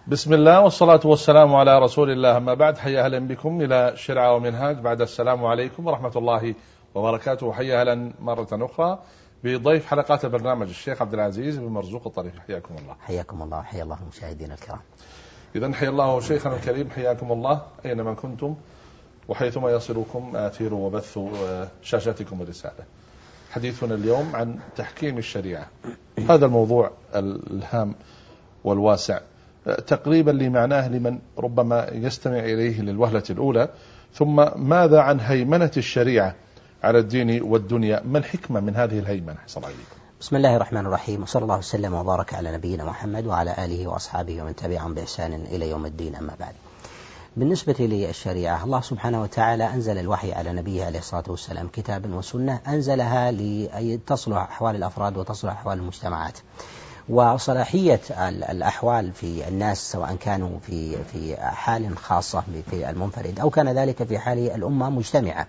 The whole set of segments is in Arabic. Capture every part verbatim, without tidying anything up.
بسم الله والصلاة والسلام على رسول الله، أما بعد، حيا أهلا بكم إلى شرعة ومنهاج. بعد السلام عليكم ورحمة الله وبركاته. حيا أهلا مرة أخرى بضيف حلقات البرنامج الشيخ عبد العزيز بن مرزوق الطريف. حياكم الله. حياكم الله. حيا الله المشاهدين الكرام. إذن حيا الله شيخنا الكريم، حياكم الله أينما كنتم وحيثما يصلكم آثير وبث شاشتكم الرسالة. حديثنا اليوم عن تحكيم الشريعة، هذا الموضوع الهام والواسع تقريبا لمعناه لمن ربما يستمع إليه للوهلة الأولى. ثم ماذا عن هيمنة الشريعة على الدين والدنيا؟ ما الحكمة من هذه الهيمنة؟ حصل عليكم. بسم الله الرحمن الرحيم، وصلى الله وسلم وبارك على نبينا محمد وعلى آله وأصحابه ومن تبعهم بإحسان إلى يوم الدين، أما بعد. بالنسبة للشريعة، الله سبحانه وتعالى أنزل الوحي على نبيه عليه الصلاة والسلام كتابا وسنة، أنزلها لتصلح أحوال الأفراد وتصلح أحوال المجتمعات. وصلاحية الأحوال في الناس سواء كانوا في في حال خاصة في المنفرد أو كان ذلك في حال الأمة مجتمعة.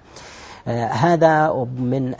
هذا من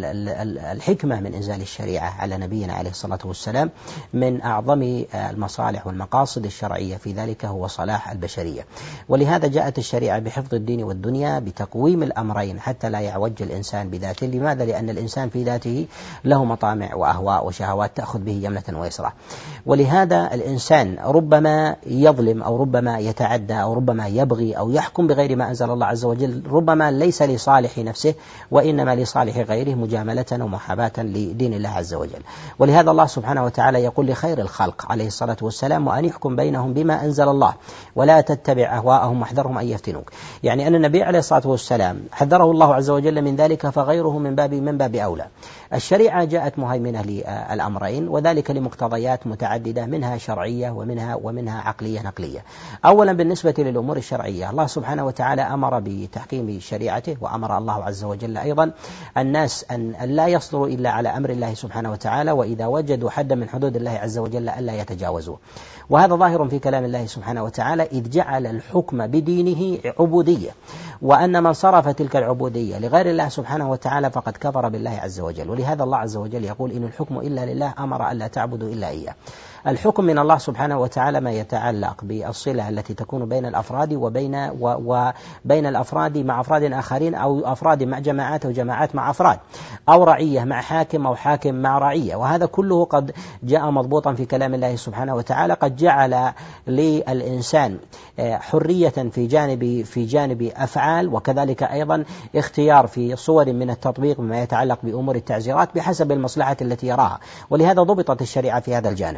الحكمة من إنزال الشريعة على نبينا عليه الصلاة والسلام. من أعظم المصالح والمقاصد الشرعية في ذلك هو صلاح البشرية، ولهذا جاءت الشريعة بحفظ الدين والدنيا، بتقويم الأمرين حتى لا يعوج الإنسان بذاته. لماذا؟ لأن الإنسان في ذاته له مطامع وأهواء وشهوات تأخذ به يمنة ويسرى، ولهذا الإنسان ربما يظلم أو ربما يتعدى أو ربما يبغي أو يحكم بغير ما أنزل الله عز وجل، ربما ليس لصالح نفسه وإنما لصالح غيره، مجاملة ومحاباة لدين الله عز وجل. ولهذا الله سبحانه وتعالى يقول لخير الخلق عليه الصلاة والسلام: وأن يحكم بينهم بما أنزل الله ولا تتبع أهواءهم واحذرهم أن يفتنوك. يعني أن النبي عليه الصلاة والسلام حذره الله عز وجل من ذلك، فغيره من باب من باب أولى. الشريعة جاءت مهيمنة للأمرين، وذلك لمقتضيات متعددة، منها شرعية ومنها ومنها عقلية نقلية. أولا بالنسبة للأمور الشرعية، الله سبحانه وتعالى أمر بتحكيم شريعته، وأمر الله عز وجل أيضا الناس أن لا يصدروا إلا على أمر الله سبحانه وتعالى، وإذا وجدوا حدا من حدود الله عز وجل ألا يتجاوزوه. وهذا ظاهر في كلام الله سبحانه وتعالى، إذ جعل الحكم بدينه عبودية، وأن من صرف تلك العبودية لغير الله سبحانه وتعالى فقد كفر بالله عز وجل. ولهذا الله عز وجل يقول: إن الحكم إلا لله، أمر ألا تعبدوا إلا إياه. الحكم من الله سبحانه وتعالى ما يتعلق بالصلة التي تكون بين الأفراد وبين وبين الأفراد مع أفراد آخرين، أو أفراد مع جماعات أو جماعات مع أفراد، أو رعية مع حاكم أو حاكم مع رعية. وهذا كله قد جاء مضبوطا في كلام الله سبحانه وتعالى. قد جعل للإنسان حرية في جانب في جانب أفعال، وكذلك أيضا اختيار في صور من التطبيق بما يتعلق بأمور التعزيرات بحسب المصلحة التي يراها. ولهذا ضبطت الشريعة في هذا الجانب.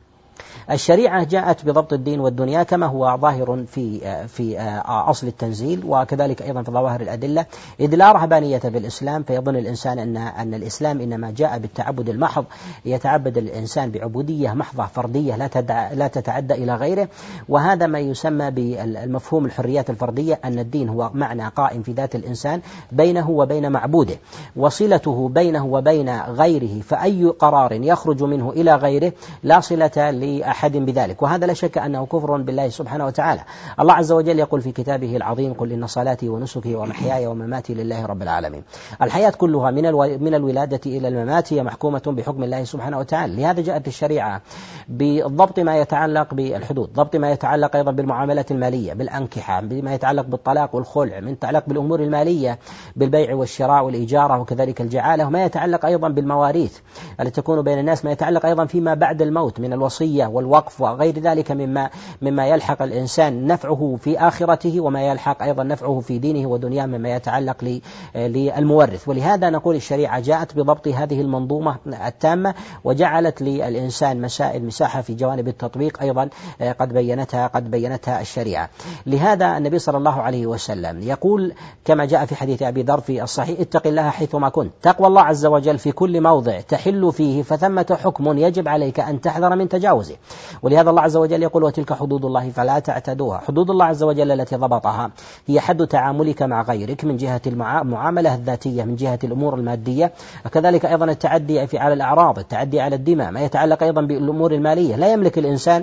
الشريعة جاءت بضبط الدين والدنيا كما هو ظاهر في في أصل التنزيل، وكذلك أيضا في ظواهر الأدلة، إذ لا رهبانية في الإسلام، فيظن الإنسان أن أن الإسلام إنما جاء بالتعبد المحض، يتعبد الإنسان بعبودية محضة فردية لا لا تتعدى إلى غيره. وهذا ما يسمى بالمفهوم الحريات الفردية، أن الدين هو معنى قائم في ذات الإنسان بينه وبين معبوده، وصلته بينه وبين غيره، فأي قرار يخرج منه إلى غيره لا صلة لأحد بذلك. وهذا لا شك أنه كفر بالله سبحانه وتعالى. الله عز وجل يقول في كتابه العظيم: قل إن صلاتي ونسكي ومحياي ومماتي لله رب العالمين. الحياة كلها من من الولادة إلى الممات هي محكومة بحكم الله سبحانه وتعالى. لهذا جاءت الشريعة بالضبط ما يتعلق بالحدود، ضبط ما يتعلق أيضا بالمعاملات المالية، بالأنكحة، بما يتعلق بالطلاق والخلع، من يتعلق بالأمور المالية بالبيع والشراء والإجارة وكذلك الجعالة، وما يتعلق أيضا بالمواريث التي تكون بين الناس، ما يتعلق أيضا فيما بعد الموت من الوصية والوقف وغير ذلك مما مما يلحق الإنسان نفعه في آخرته، وما يلحق أيضا نفعه في دينه ودنياه مما يتعلق للمورث. ولهذا نقول الشريعة جاءت بضبط هذه المنظومة التامة، وجعلت للإنسان مسائل مساحة في جوانب التطبيق أيضا قد بينتها قد بينتها الشريعة. لهذا النبي صلى الله عليه وسلم يقول كما جاء في حديث أبي ذر في الصحيح: اتق الله حيثما كنت. تقوى الله عز وجل في كل موضع تحل فيه، فثمة حكم يجب عليك أن تحذر من تجاوزه. ولهذا الله عز وجل يقول: وتلك حدود الله فلا تعتدوها. حدود الله عز وجل التي ضبطها هي حد تعاملك مع غيرك من جهة المعاملة الذاتية، من جهة الأمور المادية، وكذلك أيضا التعدي في على الأعراض، التعدي على الدماء، ما يتعلق أيضا بالأمور المالية. لا يملك الإنسان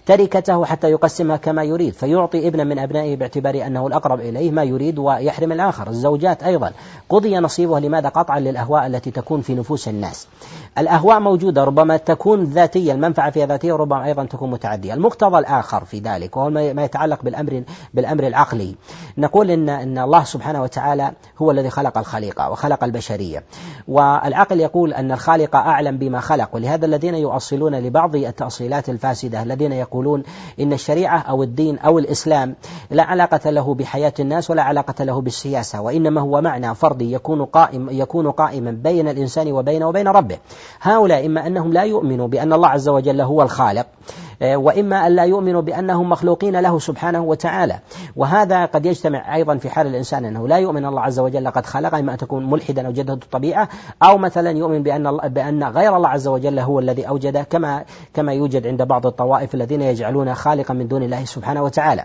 تركته حتى يقسمها كما يريد، فيعطي ابنا من أبنائه باعتبار أنه الأقرب إليه ما يريد ويحرم الآخر. الزوجات أيضا قضي نصيبها، لماذا؟ قطعا للأهواء التي تكون في نفوس الناس. الأهواء موجودة، ربما تكون ذاتية، المنفعة فيها ذاتية، وربما أيضا تكون متعدية. المقتضى الآخر في ذلك وهو ما يتعلق بالأمر بالأمر العقلي، نقول إن إن الله سبحانه وتعالى هو الذي خلق الخليقة وخلق البشرية، والعقل يقول أن الخالق أعلم بما خلق. ولهذا الذين يؤصلون لبعض التأصيلات الفاسدة الذين يقولون إن الشريعة أو الدين أو الإسلام لا علاقة له بحياة الناس ولا علاقة له بالسياسة، وإنما هو معنى فردي يكون قائم يكون قائما بين الإنسان وبينه وبين ربه. هؤلاء إما أنهم لا يؤمنوا بأن الله عز وجل هو الخالق، وإما أن لا يؤمنوا بأنهم مخلوقين له سبحانه وتعالى. وهذا قد يجتمع أيضا في حال الإنسان أنه لا يؤمن الله عز وجل قد خلق، إما أن تكون ملحدا أو جدة الطبيعة، أو مثلا يؤمن بأن الله بأن غير الله عز وجل هو الذي أوجده، كما كما يوجد عند بعض الطوائف الذين يجعلون خالقا من دون الله سبحانه وتعالى.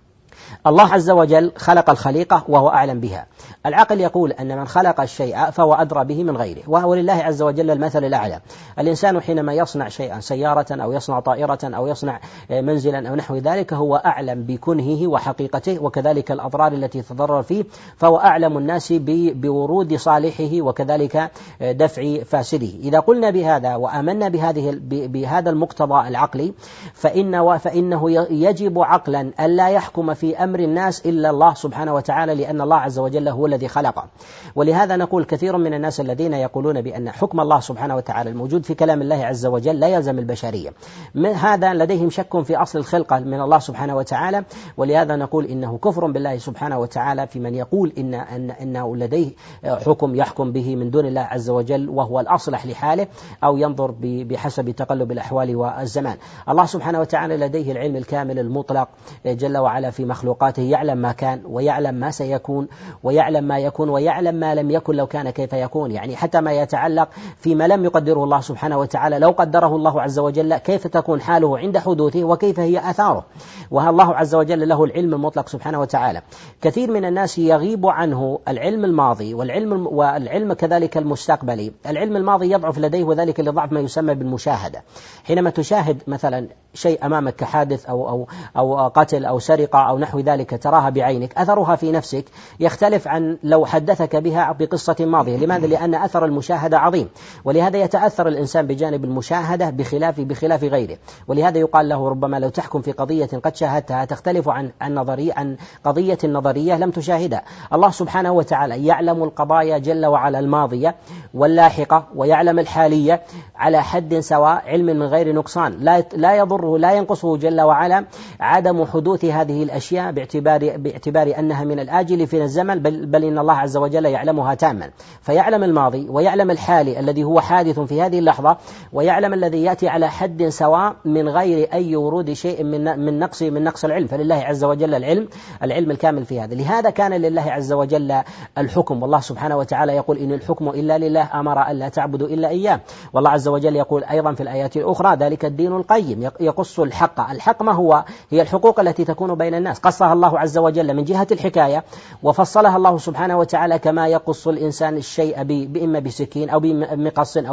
الله عز وجل خلق الخليقة وهو أعلم بها. العقل يقول أن من خلق الشيء فهو أدرى به من غيره، وهو لله عز وجل المثل الأعلى. الإنسان حينما يصنع شيئا، سيارة أو يصنع طائرة أو يصنع منزلا أو نحو ذلك، هو أعلم بكنهه وحقيقته وكذلك الأضرار التي تضرر فيه، فهو أعلم الناس بورود صالحه وكذلك دفع فاسده. إذا قلنا بهذا وآمنا بهذه بهذا المقتضى العقلي، فإن فإنه يجب عقلا ألا يحكم في أمر الناس إلا الله سبحانه وتعالى، لأن الله عز وجل هو الذي خلقه. ولهذا نقول كثير من الناس الذين يقولون بأن حكم الله سبحانه وتعالى الموجود في كلام الله عز وجل لا يلزم البشرية، هذا لديهم شك في أصل الخلقة من الله سبحانه وتعالى. ولهذا نقول إنه كفر بالله سبحانه وتعالى في من يقول إن أن إنه لديه حكم يحكم به من دون الله عز وجل وهو الأصلح لحاله، أو ينظر بحسب تقلب الأحوال والزمان. الله سبحانه وتعالى لديه العلم الكامل المطلق جل وعلا في مخلوقاته، يعلم ما كان ويعلم ما سيكون ويعلم ما يكون ويعلم ما لم يكن لو كان كيف يكون، يعني حتى ما يتعلق فيما لم يقدره الله سبحانه وتعالى لو قدره الله عز وجل كيف تكون حاله عند حدوثه وكيف هي آثاره، والله عز وجل له العلم المطلق سبحانه وتعالى. كثير من الناس يغيب عنه العلم الماضي والعلم والعلم كذلك المستقبلي. العلم الماضي يضعف لديه، وذلك لضعف ما يسمى بالمشاهدة. حينما تشاهد مثلا شيء أمامك كحادث أو أو أو قتل أو سرقة أو نحو ذلك تراها بعينك، أثرها في نفسك يختلف عن لو حدثك بها بقصة ماضية. لماذا؟ لأن أثر المشاهدة عظيم، ولهذا يتأثر الإنسان بجانب المشاهدة بخلاف بخلاف غيره. ولهذا يقال له ربما لو تحكم في قضية قد شاهدتها تختلف عن عن نظرية عن قضية نظرية لم تشاهدها. الله سبحانه وتعالى يعلم القضايا جل وعلا الماضية واللاحقة، ويعلم الحالية على حد سواء، علم من غير نقصان. لا لا يضره لا ينقصه جل وعلا عدم حدوث هذه الأشياء باعتبار باعتبار أنها من الآجل في الزمن، بل, بل إن الله عز وجل يعلمها تاما. فيعلم الماضي ويعلم الحالي الذي هو حادث في هذه اللحظة، ويعلم الذي يأتي على حد سواء من غير أي ورود شيء من من نقص من نقص العلم. فلله عز وجل العلم العلم الكامل في هذا. لهذا كان لله عز وجل الحكم، والله سبحانه وتعالى يقول إن الحكم إلا لله أمر ألا تعبدوا إلا إياه. والله عز وجل يقول أيضا في الآيات الأخرى ذلك الدين القيم، يقص الحق. الحق ما هو؟ هي الحقوق التي تكون بين الناس، قصها الله عز وجل من جهة الحكاية، وفصلها الله سبحانه وتعالى كما يقص الإنسان الشيء بإما بسكين أو بمقص أو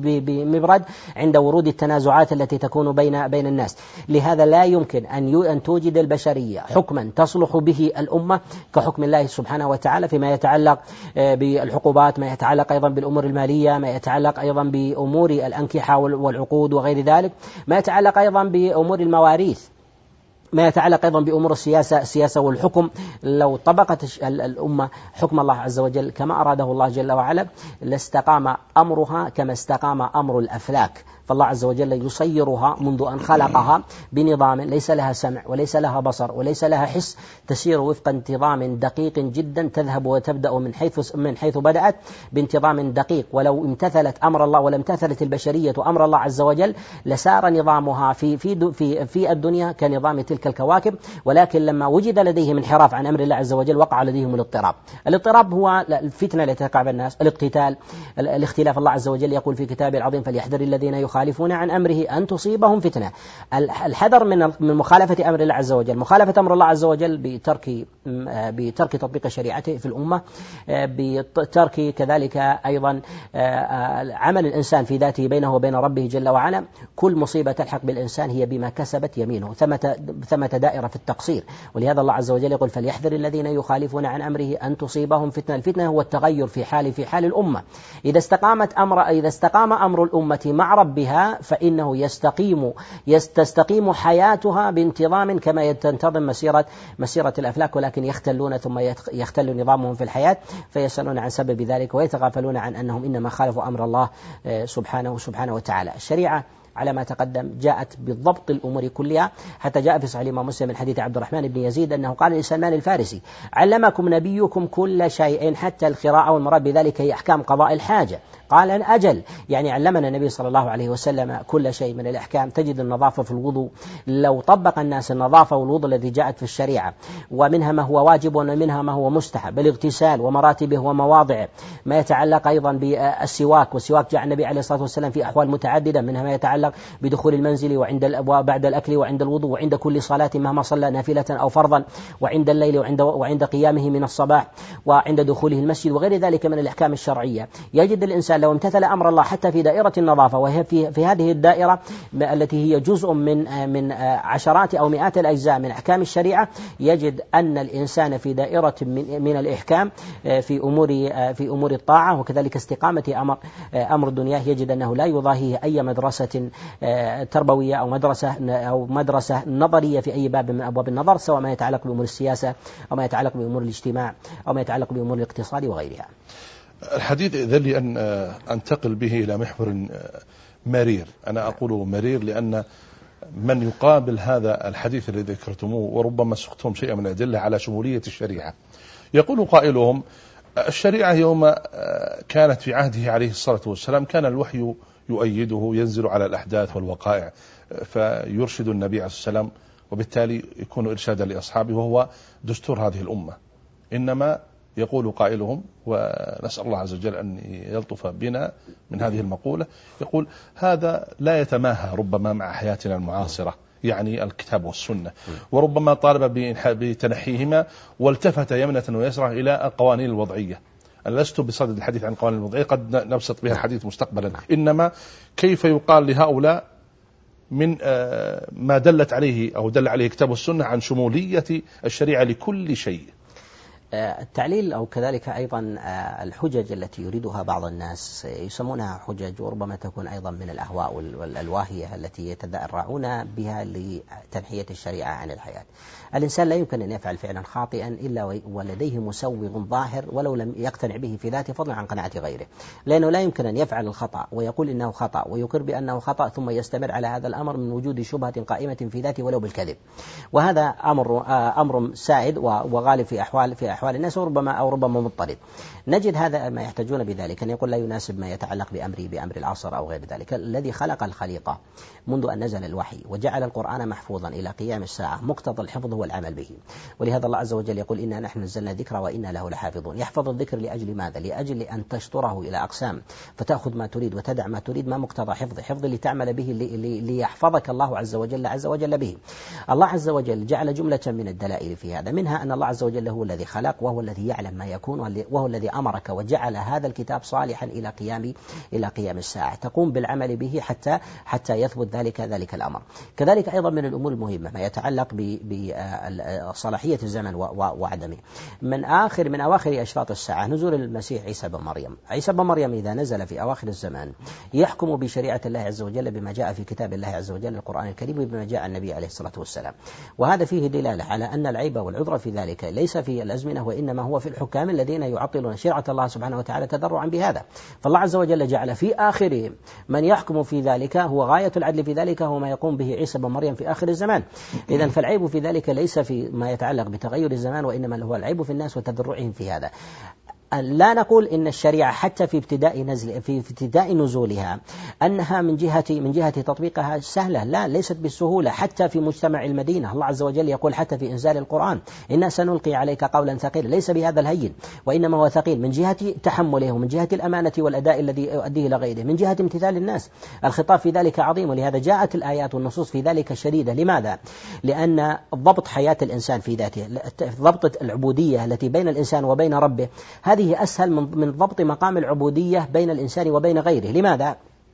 بمبرد عند ورود التنازعات التي تكون بين بين الناس. لهذا لا يمكن أن أن توجد البشرية حكما تصلح به الأمة كحكم الله سبحانه وتعالى فيما يتعلق بالعقوبات، ما يتعلق أيضا بالأمور المالية، ما يتعلق أيضا بأمور الأنكحة والعقود وغير ذلك، ما يتعلق أيضا بأمور المواريث، ما يتعلق أيضا بأمور السياسة السياسة والحكم. لو طبقت الأمة حكم الله عز وجل كما أراده الله جل وعلا لاستقام أمرها كما استقام أمر الأفلاك. فالله عز وجل يصيرها منذ أن خلقها بنظام ليس لها سمع وليس لها بصر وليس لها حس، تسير وفق انتظام دقيق جدا، تذهب وتبدأ من حيث من حيث بدأت بانتظام دقيق. ولو امتثلت أمر الله ولم امتثلت البشرية أمر الله عز وجل لسار نظامها في في في في الدنيا كنظام تلك الكواكب. ولكن لما وجد لديهم انحراف عن أمر الله عز وجل وقع لديهم الاضطراب. الاضطراب هو الفتنة التي تقع بالناس، الاقتتال، الاختلاف. الله عز وجل يقول في كتابه العظيم فليحذر الذين يخالفون يخالفون عن أمره أن تصيبهم فتنة. الحذر من من مخالفة أمر الله عز وجل، مخالفة أمر الله عز وجل بترك بترك تطبيق شريعته في الأمة، بترك كذلك أيضا عمل الإنسان في ذاته بينه وبين ربه جل وعلا. كل مصيبة تلحق بالإنسان هي بما كسبت يمينه، ثمة ثمة دائرة في التقصير. ولهذا الله عز وجل يقول فليحذر الذين يخالفون عن أمره أن تصيبهم فتنة. الفتنة هو التغير في حال في حال الأمة. إذا استقامت أمر إذا استقام أمر الأمة مع ربها فإنه يستقيم يستقيم حياتها بانتظام كما تنتظم مسيرة مسيرة الأفلاك، ولكن يختلون ثم يختل نظامهم في الحياة فيسألون عن سبب ذلك ويتغافلون عن أنهم إنما خالفوا أمر الله سبحانه سبحانه وتعالى. الشريعة على ما تقدم جاءت بالضبط الأمور كلها، حتى جاء في صحيح الإمام مسلم من حديث عبد الرحمن بن يزيد أنه قال لسلمان الفارسي علمكم نبيكم كل شيء حتى القراءة، والمراد بذلك هي أحكام قضاء الحاجة. قال أجل، يعني علمنا النبي صلى الله عليه وسلم كل شيء من الأحكام. تجد النظافة في الوضوء، لو طبق الناس النظافة والوضوء الذي جاءت في الشريعة، ومنها ما هو واجب ومنها ما هو مستحب، الاغتسال ومراتبه ومواضعه، ما يتعلق أيضا بالسواك، والسواك جاء النبي عليه الصلاة والسلام في أحوال متعددة، منها ما يتعلق بدخول المنزل وعند وبعد الأكل وعند الوضوء وعند كل صلاة مهما صلى نافلة أو فرضا، وعند الليل وعند وعند قيامه من الصباح، وعند دخوله المسجد، وغير ذلك من الأحكام الشرعية. يجد الإنسان لو امتثل أمر الله حتى في دائرة النظافة، وهي في, في هذه الدائرة التي هي جزء من من عشرات أو مئات الأجزاء من أحكام الشريعة، يجد أن الإنسان في دائرة من, من الإحكام في أمور في أمور الطاعة وكذلك استقامة أمر أمر دنياه، يجد أنه لا يضاهيه أي مدرسة تربوية أو مدرسة أو مدرسة نظرية في أي باب من أبواب النظر، سواء ما يتعلق بأمور السياسة أو ما يتعلق بأمور الاجتماع أو ما يتعلق بأمور الاقتصاد وغيرها. الحديث إذن لي أن أنتقل به إلى محور مرير. أنا أقول مرير لأن من يقابل هذا الحديث الذي ذكرتموه وربما سقتم شيئا من الأدلة على شمولية الشريعة، يقول قائلهم الشريعة يوم كانت في عهده عليه الصلاة والسلام كان الوحي يؤيده، ينزل على الأحداث والوقائع فيرشد النبي عليه الصلاة والسلام، وبالتالي يكون إرشادا لأصحابه وهو دستور هذه الأمة. إنما يقول قائلهم، ونسأل الله عز وجل أن يلطف بنا من هذه المقولة، يقول هذا لا يتماهى ربما مع حياتنا المعاصرة، يعني الكتاب والسنة، وربما طالب بتنحيهما والتفت يمنة ويسرى إلى القوانين الوضعية. أنا لست بصدد الحديث عن القوانين الوضعية، قد نبسط بها الحديث مستقبلا، إنما كيف يقال لهؤلاء من ما دلت عليه أو دل عليه كتاب السنة عن شمولية الشريعة لكل شيء. التعليل أو كذلك أيضا الحجج التي يريدها بعض الناس يسمونها حجج، وربما تكون أيضا من الأهواء والألواهية التي يتذرعون بها لتنحية الشريعة عن الحياة. الإنسان لا يمكن أن يفعل فعلا خاطئا إلا ولديه مسوغ ظاهر ولو لم يقتنع به في ذاته، فضلا عن قناعة غيره، لأنه لا يمكن أن يفعل الخطأ ويقول إنه خطأ ويقر بأنه خطأ ثم يستمر على هذا الأمر من وجود شبهة قائمة في ذاته ولو بالكذب. وهذا أمر أمر سائد وغالب في أحوال في أحوال الناس، وربما أو ربما مضطرد. نجد هذا ما يحتاجون بذلك أن يقول لا يناسب ما يتعلق بأمري بأمر العصر أو غير ذلك. الذي خلق الخليقة منذ أن نزل الوحي وجعل القرآن محفوظا إلى قيام الساعة، مقتضى الحفظ هو العمل به. ولهذا الله عز وجل يقول إنا نحن نزلنا الذكر وإنا له لحافظون. يحفظ الذكر لأجل ماذا؟ لأجل أن تشطره إلى أقسام فتأخذ ما تريد وتدع ما تريد، ما مقتضى حفظه؟ حفظ لتعمل به ليحفظك الله عز وجل عز وجل به. الله عز وجل جعل جملة من الدلائل في هذا، منها أن الله عز وجل هو الذي خلق وهو الذي يعلم ما يكون وهو الذي أمرك وجعل هذا الكتاب صالحا إلى قيام إلى قيام الساعة، تقوم بالعمل به حتى حتى يثبت ذلك ذلك الأمر. كذلك أيضا من الأمور المهمة ما يتعلق بصلاحية الزمن وعدمه. من آخر من أواخر أشراط الساعة نزول المسيح عيسى بن مريم. عيسى بن مريم إذا نزل في أواخر الزمان يحكم بشريعة الله عز وجل بما جاء في كتاب الله عز وجل القرآن الكريم وبما جاء النبي عليه الصلاة والسلام، وهذا فيه دلالة على أن العيب والعذر في ذلك ليس في الأزمنة وإنما هو في الحكام الذين يعطلون شريعة الله سبحانه وتعالى تضرعا بهذا. فالله عز وجل جعل في آخرهم من يحكم في ذلك، هو غاية العدل في ذلك هو ما يقوم به عيسى بن مريم في آخر الزمان. إذن فالعيب في ذلك ليس في ما يتعلق بتغير الزمان، وإنما هو العيب في الناس وتضرعهم في هذا. لا نقول إن الشريعة حتى في ابتداء نزل في ابتداء نزولها أنها من جهة من جهة تطبيقها سهلة، لا، ليست بالسهولة. حتى في مجتمع المدينة الله عز وجل يقول حتى في إنزال القرآن إنا سنلقي عليك قولا ثقيلا، ليس بهذا الهين، وإنما هو ثقيل من جهة تحمله ومن جهة الأمانة والأداء الذي يؤديه إلى غيره، من جهة امتثال الناس. الخطاب في ذلك عظيم، ولهذا جاءت الآيات والنصوص في ذلك شديدة. لماذا؟ لأن ضبط حياة الإنسان في ذاته، ضبط العبودية التي بين الإنسان وبين ربه، هذه أسهل من ضبط مقام العبودية بين الإنسان وبين غيره. لماذا؟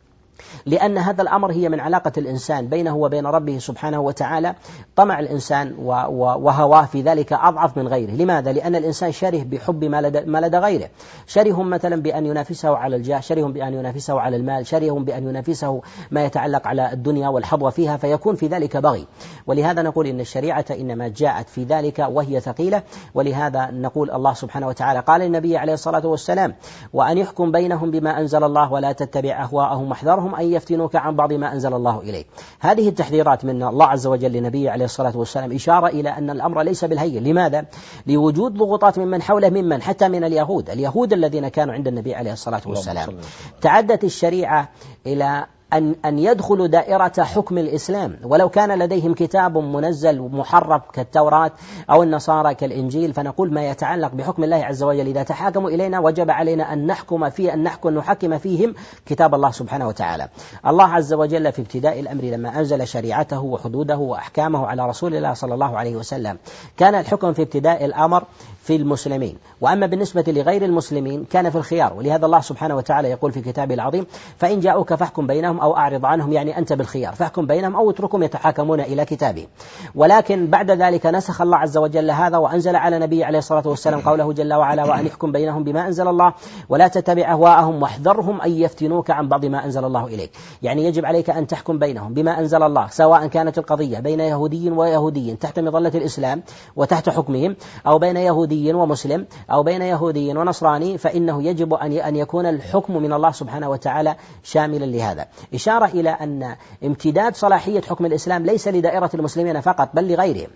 لأن هذا الأمر هي من علاقة الإنسان بينه وبين ربه سبحانه وتعالى. طمع الإنسان وهواه في ذلك أضعف من غيره. لماذا؟ لأن الإنسان شره بحب ما لدى, ما لدى غيره، شرهم مثلا بأن ينافسه على الجاه، شرهم بأن ينافسه على المال، شرهم بأن ينافسه ما يتعلق على الدنيا والحظوة فيها، فيكون في ذلك بغي. ولهذا نقول إن الشريعة إنما جاءت في ذلك وهي ثقيلة. ولهذا نقول الله سبحانه وتعالى قال للنبي عليه الصلاة والسلام: وأن يحكم بينهم بما أنزل الله ولا تتبع أهواءهم واحذرهم أن يفتنوك عن بعض ما أنزل الله إليك. هذه التحذيرات من الله عز وجل لنبيه عليه الصلاة والسلام إشارة إلى أن الأمر ليس بالهين. لماذا؟ لوجود ضغوطات ممن حوله، ممن حتى من اليهود اليهود الذين كانوا عند النبي عليه الصلاة والسلام. تعدت الشريعة إلى أن أن يدخلوا دائرة حكم الإسلام، ولو كان لديهم كتاب منزل محرف كالتوراة أو النصارى كالإنجيل، فنقول ما يتعلق بحكم الله عز وجل إذا تحاكموا إلينا وجب علينا أن نحكم فيه أن نحكم نحكم فيهم كتاب الله سبحانه وتعالى. الله عز وجل في ابتداء الأمر لما أنزل شريعته وحدوده وأحكامه على رسول الله صلى الله عليه وسلم، كان الحكم في ابتداء الأمر في المسلمين، وأما بالنسبة لغير المسلمين كان في الخيار. ولهذا الله سبحانه وتعالى يقول في كتابه العظيم: فإن جاءوك فاحكم بينهم أو أعرض عنهم، يعني أنت بالخيار، فاحكم بينهم أو اتركهم يتحاكمون إلى كتابه. ولكن بعد ذلك نسخ الله عز وجل هذا وأنزل على نبي عليه الصلاة والسلام قوله جل وعلا: وأن يحكم بينهم بما أنزل الله ولا تتبع أهواءهم واحذرهم أن يفتنوك عن بعض ما أنزل الله إليك. يعني يجب عليك أن تحكم بينهم بما أنزل الله، سواء كانت القضية بين يهودي ويهودي تحت مظلة الإسلام وتحت حكمهم، أو بين يهودي ومسلم، أو بين يهودي ونصراني، فإنه يجب أن يكون الحكم من الله سبحانه وتعالى شاملا لهذا. إشارة إلى أن امتداد صلاحية حكم الإسلام ليس لدائرة المسلمين فقط بل لغيرهم،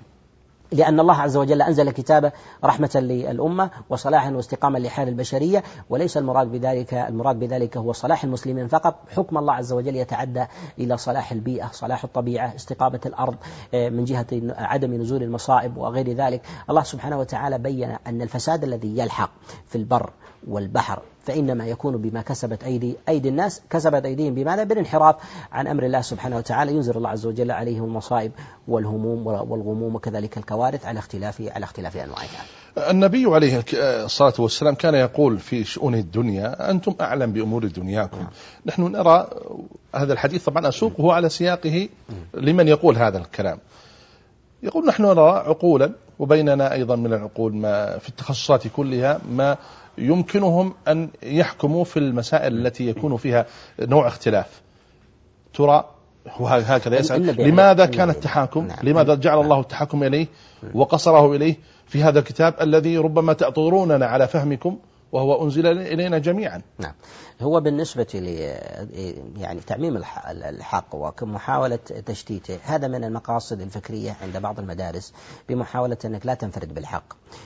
لأن الله عز وجل أنزل كتابه رحمة للأمة وصلاحا واستقاما لحال البشرية، وليس المراد بذلك المراد بذلك هو صلاح المسلمين فقط. حكم الله عز وجل يتعدى إلى صلاح البيئة، صلاح الطبيعة، استقامة الأرض من جهة عدم نزول المصائب وغير ذلك. الله سبحانه وتعالى بين أن الفساد الذي يلحق في البر والبحر فإنما يكون بما كسبت أيدي أيدي الناس، كسبت أيديهم بماذا؟ بالانحراف عن أمر الله سبحانه وتعالى. ينزل الله عز وجل عليهم المصائب والهموم والغموم وكذلك الكوارث على اختلاف على اختلاف أنواعها. النبي عليه الصلاة والسلام كان يقول في شؤون الدنيا: أنتم أعلم بأمور دنياكم. نحن نرى هذا الحديث طبعا أسوقه على سياقه لمن يقول هذا الكلام. يقول: نحن نرى عقولا، وبيننا أيضا من العقول ما في التخصصات كلها ما يمكنهم أن يحكموا في المسائل التي يكون فيها نوع اختلاف. ترى هكذا يسأل: لماذا كان التحاكم؟ لماذا جعل الله التحاكم إليه وقصره إليه في هذا الكتاب الذي ربما تأطروننا على فهمكم وهو أنزل إلينا جميعا؟ نعم. هو بالنسبة لي يعني تعميم الحق ومحاولة تشتيته، هذا من المقاصد الفكرية عند بعض المدارس بمحاولة أنك لا تنفرد بالحق،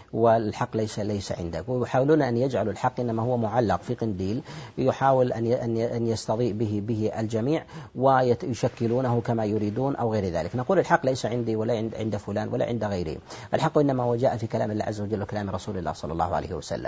والحق ليس ليس عندك، ويحاولون أن يجعلوا الحق إنما هو معلق في قنديل يحاول أن أن يستضيء به به الجميع ويشكلونه كما يريدون أو غير ذلك. نقول الحق ليس عندي ولا عند عند فلان ولا عند غيره، الحق إنما هو جاء في كلام الله عز وجل وكلام رسول الله صلى الله عليه وسلم.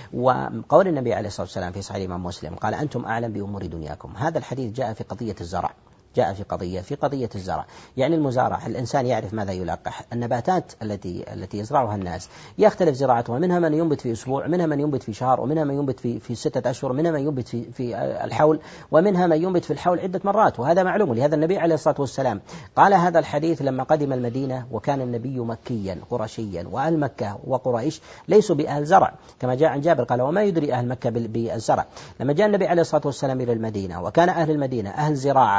وقول النبي عليه الصلاة والسلام في صحيح الإمام مسلم قال: أنتم أعلم بأمور دنياكم. هذا الحديث جاء في قضية الزرع، جاء في قضية في قضية الزرع، يعني المزارع الإنسان يعرف ماذا يلقح. النباتات التي التي يزرعها الناس يختلف زراعتها، منها من ينبت في أسبوع، منها من ينبت في شهر، ومنها من ينبت في في ستة أشهر، منها من ينبت في في الحول، ومنها من ينبت في الحول عدة مرات، وهذا معلوم. لهذا النبي عليه الصلاة والسلام قال هذا الحديث لما قدم المدينة، وكان النبي مكيا قرشيا، وأهل مكة وقريش ليسوا بأهل زرع، كما جاء عن جابر قال: وما يدري أهل مكة بالزرع. لما جاء النبي عليه الصلاة والسلام إلى المدينة وكان أهل المدينة أهل زراعة ونخل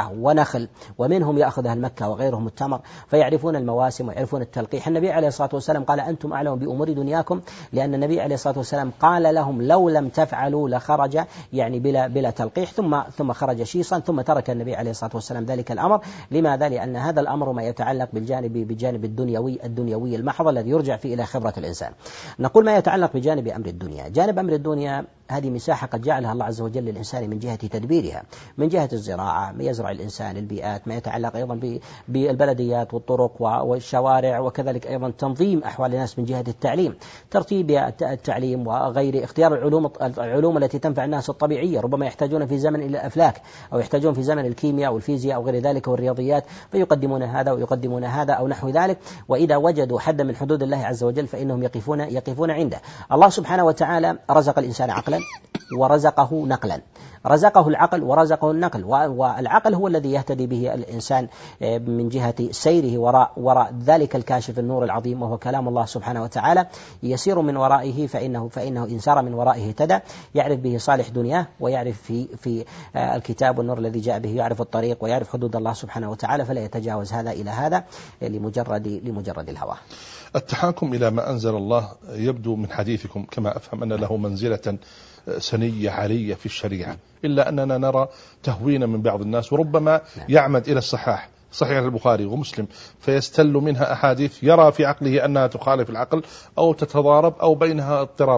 النخل، ومنهم يأخذ أهل مكة وغيرهم التمر، فيعرفون المواسم ويعرفون التلقيح. النبي عليه الصلاة والسلام قال أنتم أعلم بأمور دنياكم، لأن النبي عليه الصلاة والسلام قال لهم لو لم تفعلوا لخرج يعني بلا بلا تلقيح، ثم ثم خرج شيصا، ثم ترك النبي عليه الصلاة والسلام ذلك الأمر. لماذا؟ لأن هذا الأمر ما يتعلق بالجانب بجانب الدنيوي الدنيوي المحض الذي يرجع فيه إلى خبرة الإنسان. نقول ما يتعلق بجانب أمر الدنيا. جانب أمر الدنيا هذه مساحة قد جعلها الله عز وجل للإنسان من جهة تدبيرها، من جهة الزراعة، ما يزرع الإنسان، البيئات، ما يتعلق أيضا بالبلديات والطرق والشوارع، وكذلك أيضا تنظيم أحوال الناس من جهة التعليم، ترتيب التعليم وغير اختيار العلوم العلوم التي تنفع الناس الطبيعية. ربما يحتاجون في زمن إلى الأفلاك، أو يحتاجون في زمن الكيمياء والفيزياء أو غير ذلك والرياضيات، فيقدمون هذا ويقدمون هذا أو نحو ذلك. وإذا وجدوا حدا من حدود الله عز وجل فإنهم يقفون يقفون عنده. الله سبحانه وتعالى رزق الإنسان عقلا ورزقه نقلا، رزقه العقل ورزقه النقل، والعقل هو الذي يهتدي به الإنسان من جهة سيره وراء وراء ذلك الكاشف النور العظيم وهو كلام الله سبحانه وتعالى، يسير من ورائه فإنه فإنه إن سار من ورائه اهتدى، يعرف به صالح دنياه، ويعرف في في الكتاب والنور الذي جاء به، يعرف الطريق ويعرف حدود الله سبحانه وتعالى، فلا يتجاوز هذا إلى هذا لمجرد لمجرد الهوى. التحاكم إلى ما أنزل الله يبدو من حديثكم كما أفهم أن له منزلة سنية عالية في الشريعة، إلا أننا نرى تهوينا من بعض الناس، وربما يعمد إلى الصحاح صحيح البخاري ومسلم فيستل منها أحاديث يرى في عقله أنها تخالف العقل أو تتضارب أو بينها اضطراب،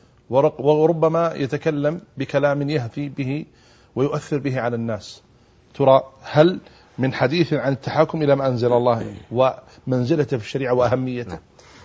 وربما يتكلم بكلام يهفي به ويؤثر به على الناس. ترى هل من حديث عن التحاكم إلى ما أنزل الله ومنزلته في الشريعة وأهميته؟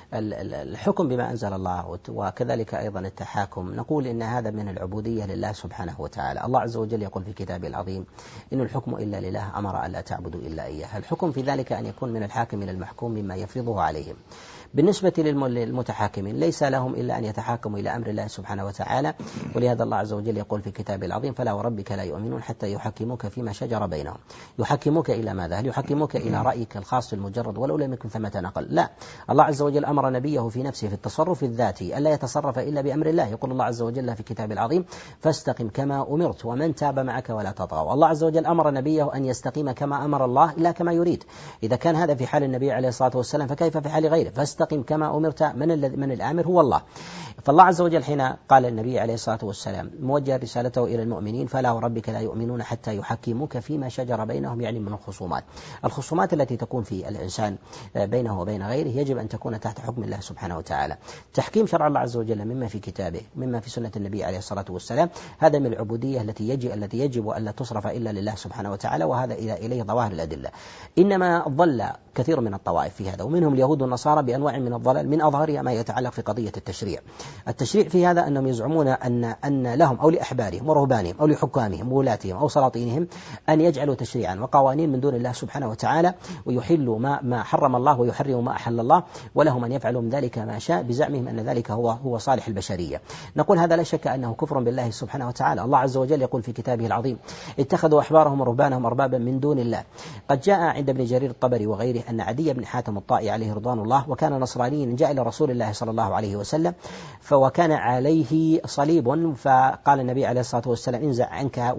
الحكم بما أنزل الله وكذلك أيضا التحاكم، نقول إن هذا من العبودية لله سبحانه وتعالى. الله عز وجل يقول في كتابه العظيم إن الحكم إلا لله أمر ألا تعبدوا إلا إياه. الحكم في ذلك أن يكون من الحاكم إلى المحكوم مما يفرضه عليهم. بالنسبة للمتحاكمين ليس لهم إلا أن يتحاكموا إلى أمر الله سبحانه وتعالى، ولهذا الله عز وجل يقول في كتابه العظيم فلا وربك لا يؤمنون حتى يحكموك فيما شجر بينهم. يحكموك إلى ماذا؟ هل يحكموك إلى رأيك الخاص المجرد ولو لم يكن ثمة نقل؟ لا، الله عز وجل أمر نبيه في نفسه في التصرف الذاتي ألا يتصرف إلا بأمر الله. يقول الله عز وجل في كتابه العظيم فاستقم كما أمرت ومن تاب معك ولا تطغوا. الله عز وجل أمر نبيه أن يستقيم كما أمر الله إلا كما يريد. إذا كان هذا في حال النبي عليه الصلاة والسلام فكيف في حال غيره؟ فاستقم كما أمرت، من الذي من الآمر هو الله. فالله عز وجل حين قال النبي عليه الصلاة والسلام موجه رسالته إلى المؤمنين فلا وربك لا يؤمنون حتى يحكموك فيما شجر بينهم، يعني من الخصومات الخصومات التي تكون في الإنسان بينه وبين غيره يجب أن تكون تحت حكم الله سبحانه وتعالى. تحكيم شرع الله عز وجل مما في كتابه مما في سنة النبي عليه الصلاة والسلام هذا من العبودية التي يجب التي يجب أن لا تصرف إلا لله سبحانه وتعالى، وهذا إلى إليه ظواهر الأدلة. إنما ضل كثير من الطوائف في هذا، ومنهم اليهود والنصارى بأنواع من الضلال، من أظهرها ما يتعلق في قضية التشريع. التشريع في هذا أنهم يزعمون أن أن لهم أو لأحبارهم ورهبانهم أو لحكامهم وولاتهم أو سلاطينهم أن يجعلوا تشريعا وقوانين من دون الله سبحانه وتعالى، ويحلوا ما ما حرم الله ويحرموا ما أحل الله، ولهم أن يفعلوا من ذلك ما شاء بزعمهم أن ذلك هو هو صالح البشرية. نقول هذا لا شك أنه كفر بالله سبحانه وتعالى. الله عز وجل يقول في كتابه العظيم اتخذوا أحبارهم ورهبانهم أربابا من دون الله. قد جاء عند ابن جرير الطبري وغيره أن عدي بن حاتم الطائي عليه رضوان الله وكان نصرانيا جاء إلى رسول الله صلى الله عليه وسلم فوكان عليه صليب، فقال النبي عليه الصلاة والسلام انزع عنك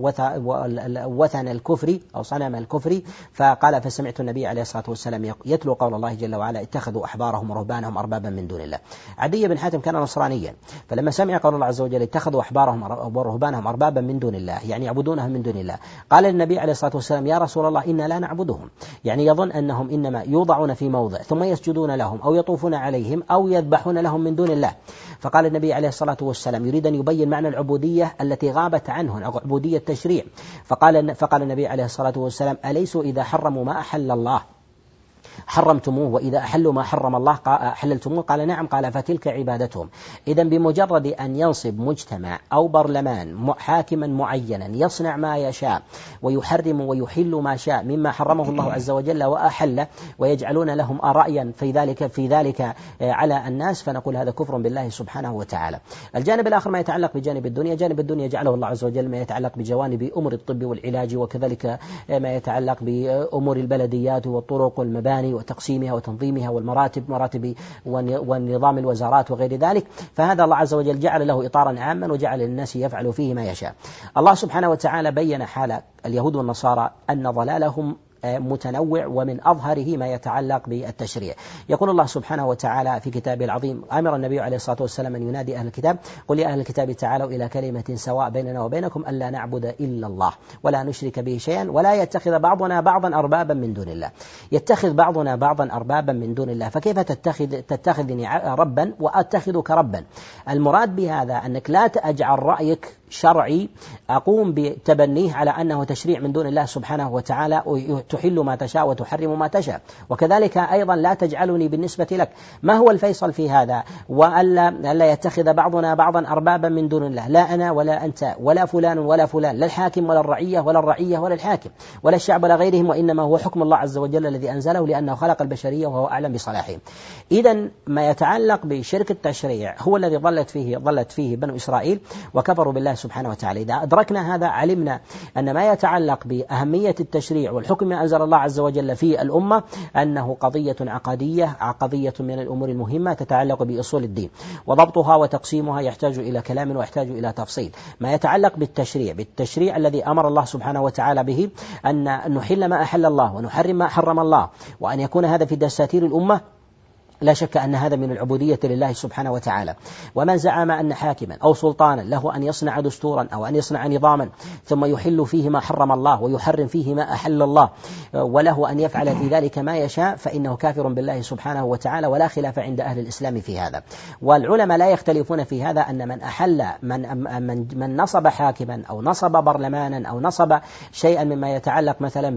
وثن الكفر أو صنم الكفر، فقال فسمعت النبي عليه الصلاة والسلام يتلو قول الله جل وعلا اتخذوا أحبارهم ورهبانهم أربابا من دون الله. عدي بن حاتم كان نصرانيا، فلما سمع قول الله عز وجل اتخذوا أحبارهم ورهبانهم أربابا من دون الله يعني يعبدونهم من دون الله، قال النبي عليه الصلاة والسلام يا رسول الله إنا لا نعبدهم، يعني يظن أنهم إنما يوضعون في موضع ثم يسجدون لهم أو يطوفون عليهم أو يذبحون لهم من دون الله. فقال النبي عليه الصلاة والسلام يريد أن يبين معنى العبودية التي غابت عنه، عبودية التشريع. فقال فقال النبي عليه الصلاة والسلام أليسوا إذا حرموا ما أحل الله حرمتموه وإذا أحلوا ما حرم الله حللتموه؟ قال نعم. قال فتلك عبادتهم. إذا بمجرد أن ينصب مجتمع أو برلمان حاكما معينا يصنع ما يشاء ويحرم ويحل ما شاء مما حرمه الله عز وجل وأحل ويجعلون لهم رأيا في ذلك في ذلك على الناس، فنقول هذا كفر بالله سبحانه وتعالى. الجانب الآخر ما يتعلق بجانب الدنيا، جانب الدنيا جعله الله عز وجل ما يتعلق بجوانب أمور الطب والعلاج، وكذلك ما يتعلق بأمور البلديات والطرق والمباني القوانين وتقسيمها وتنظيمها والمراتب مراتب ونظام الوزارات وغير ذلك، فهذا الله عز وجل جعل له إطارا عاما وجعل للناس يفعل فيه ما يشاء. الله سبحانه وتعالى بين حال اليهود والنصارى أن ضلالهم متنوع، ومن أظهره ما يتعلق بالتشريع. يقول الله سبحانه وتعالى في كتابه العظيم: أمر النبي عليه الصلاة والسلام أن ينادي أهل الكتاب: قل يا أهل الكتاب تعالوا إلى كلمة سواء بيننا وبينكم ألا نعبد إلا الله ولا نشرك به شيئا ولا يتخذ بعضنا بعضا أربابا من دون الله. يتخذ بعضنا بعضا أربابا من دون الله، فكيف تتخذ تتخذني ربا وأتخذك ربا؟ المراد بهذا أنك لا تجعل رأيك شرعي أقوم بتبنيه على أنه تشريع من دون الله سبحانه وتعالى، تحل ما تشاء وتحرم ما تشاء. وكذلك أيضا لا تجعلني بالنسبة لك. ما هو الفيصل في هذا؟ وألا ألا يتخذ بعضنا بعضا أربابا من دون الله، لا أنا ولا أنت ولا فلان ولا فلان، لا الحاكم ولا الرعية ولا الرعية ولا الحاكم ولا الشعب ولا غيرهم، وإنما هو حكم الله عز وجل الذي أنزله لأنه خلق البشرية وهو أعلم بصلاحهم. إذن ما يتعلق بشرك التشريع هو الذي ضلت فيه ضلت فيه بنو إسرائيل وكفروا بالله سبحانه وتعالى. إذا أدركنا هذا علمنا أن ما يتعلق بأهمية التشريع والحكم ما أنزل الله عز وجل في الأمة أنه قضية عقدية قضية من الأمور المهمة تتعلق بأصول الدين، وضبطها وتقسيمها يحتاج إلى كلام ويحتاج إلى تفصيل. ما يتعلق بالتشريع بالتشريع الذي أمر الله سبحانه وتعالى به أن نحل ما أحل الله ونحرم ما حرم الله، وأن يكون هذا في دساتير الأمة، لا شك أن هذا من العبودية لله سبحانه وتعالى. ومن زعم أن حاكما أو سلطانا له أن يصنع دستورا أو أن يصنع نظاما ثم يحل فيه ما حرم الله ويحرم فيه ما أحل الله وله أن يفعل في ذلك ما يشاء فإنه كافر بالله سبحانه وتعالى، ولا خلاف عند أهل الإسلام في هذا. والعلماء لا يختلفون في هذا أن من أحل من من من نصب حاكما أو نصب برلمانا أو نصب شيئا مما يتعلق مثلا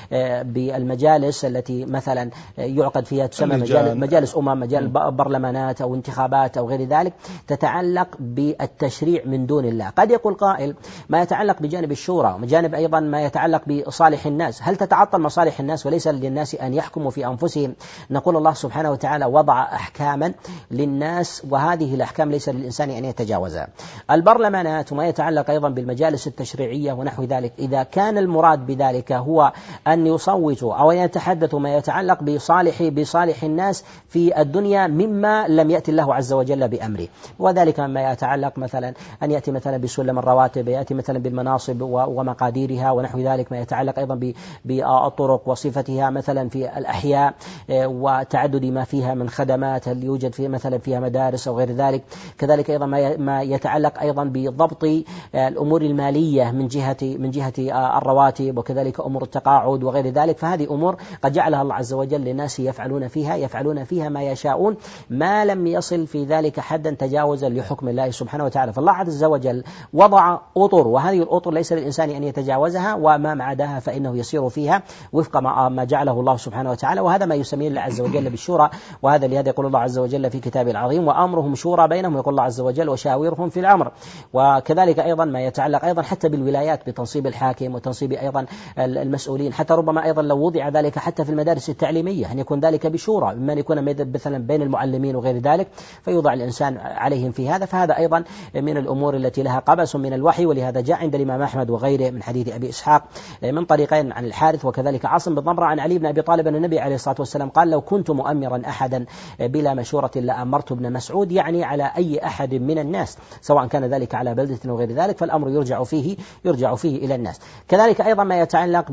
بالمجالس التي مثلا يعقد فيها تسمى مجال مجالس أمم مجال برلمانات أو انتخابات أو غير ذلك تتعلق بالتشريع من دون الله. قد يقول قائل ما يتعلق بجانب الشورى وجانب أيضا ما يتعلق بصالح الناس، هل تتعطل مصالح الناس وليس للناس أن يحكموا في أنفسهم؟ نقول الله سبحانه وتعالى وضع أحكاما للناس وهذه الأحكام ليس للإنسان أن يتجاوزها. البرلمانات وما يتعلق أيضا بالمجالس التشريعية ونحو ذلك، إذا كان المراد بذلك هو أن يصوتوا أو يتحدثوا ما يتعلق بصالح بصالح الناس في الدنيا مما لم يأتي الله عز وجل بأمره، وذلك ما يتعلق مثلا أن يأتي مثلا بسلم الرواتب، يأتي مثلا بالمناصب ومقاديرها ونحو ذلك، ما يتعلق أيضا بالطرق وصفتها مثلا في الأحياء وتعدد ما فيها من خدمات، هل يوجد في مثلا فيها مدارس أو غير ذلك. كذلك أيضا ما يتعلق أيضا بضبط الأمور المالية من جهة من جهة الرواتب، وكذلك أمور التقاعد وغير ذلك. فهذه أمور قد جعلها الله عز وجل للناس يفعلون فيها يفعلون فيها ما يشاءون ما لم يصل في ذلك حدا تجاوزا لحكم الله سبحانه وتعالى. فالله عز وجل وضع أطر، وهذه الأطر ليس للإنسان أن يتجاوزها، وما عداها فإنه يسير فيها وفق ما جعله الله سبحانه وتعالى. وهذا ما يسميه الله عز وجل بالشورى، وهذا لهذا يقول الله عز وجل في كتابه العظيم وأمرهم شورى بينهم، يقول الله عز وجل وشاورهم في الأمر. وكذلك أيضا ما يتعلق أيضا حتى بالولايات بتنصيب الحاكم وتنصيب أيضا المسؤولين، حتى ربما أيضا لو وضع ذلك حتى في المدارس التعليمية أن يكون ذلك بشورى، مما يكون مثلا بين المعلمين وغير ذلك فيوضع الإنسان عليهم في هذا. فهذا أيضا من الأمور التي لها قبس من الوحي، ولهذا جاء عند الإمام أحمد وغيره من حديث أبي إسحاق من طريقين عن الحارث وكذلك عاصم بن ضمرة عن علي بن أبي طالب أن النبي عليه الصلاة والسلام قال لو كنت مؤمرا أحدا بلا مشورة لأمرت ابن مسعود، يعني على أي أحد من الناس سواء كان ذلك على بلدة وغير ذلك، فالأمر يرجع فيه يرجع فيه إلى الناس. كذلك أيضا ما يتعلق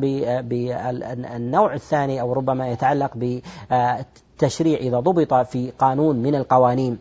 بالنوع الثاني أو ربما يتعلق ب التشريع إذا ضبط في قانون من القوانين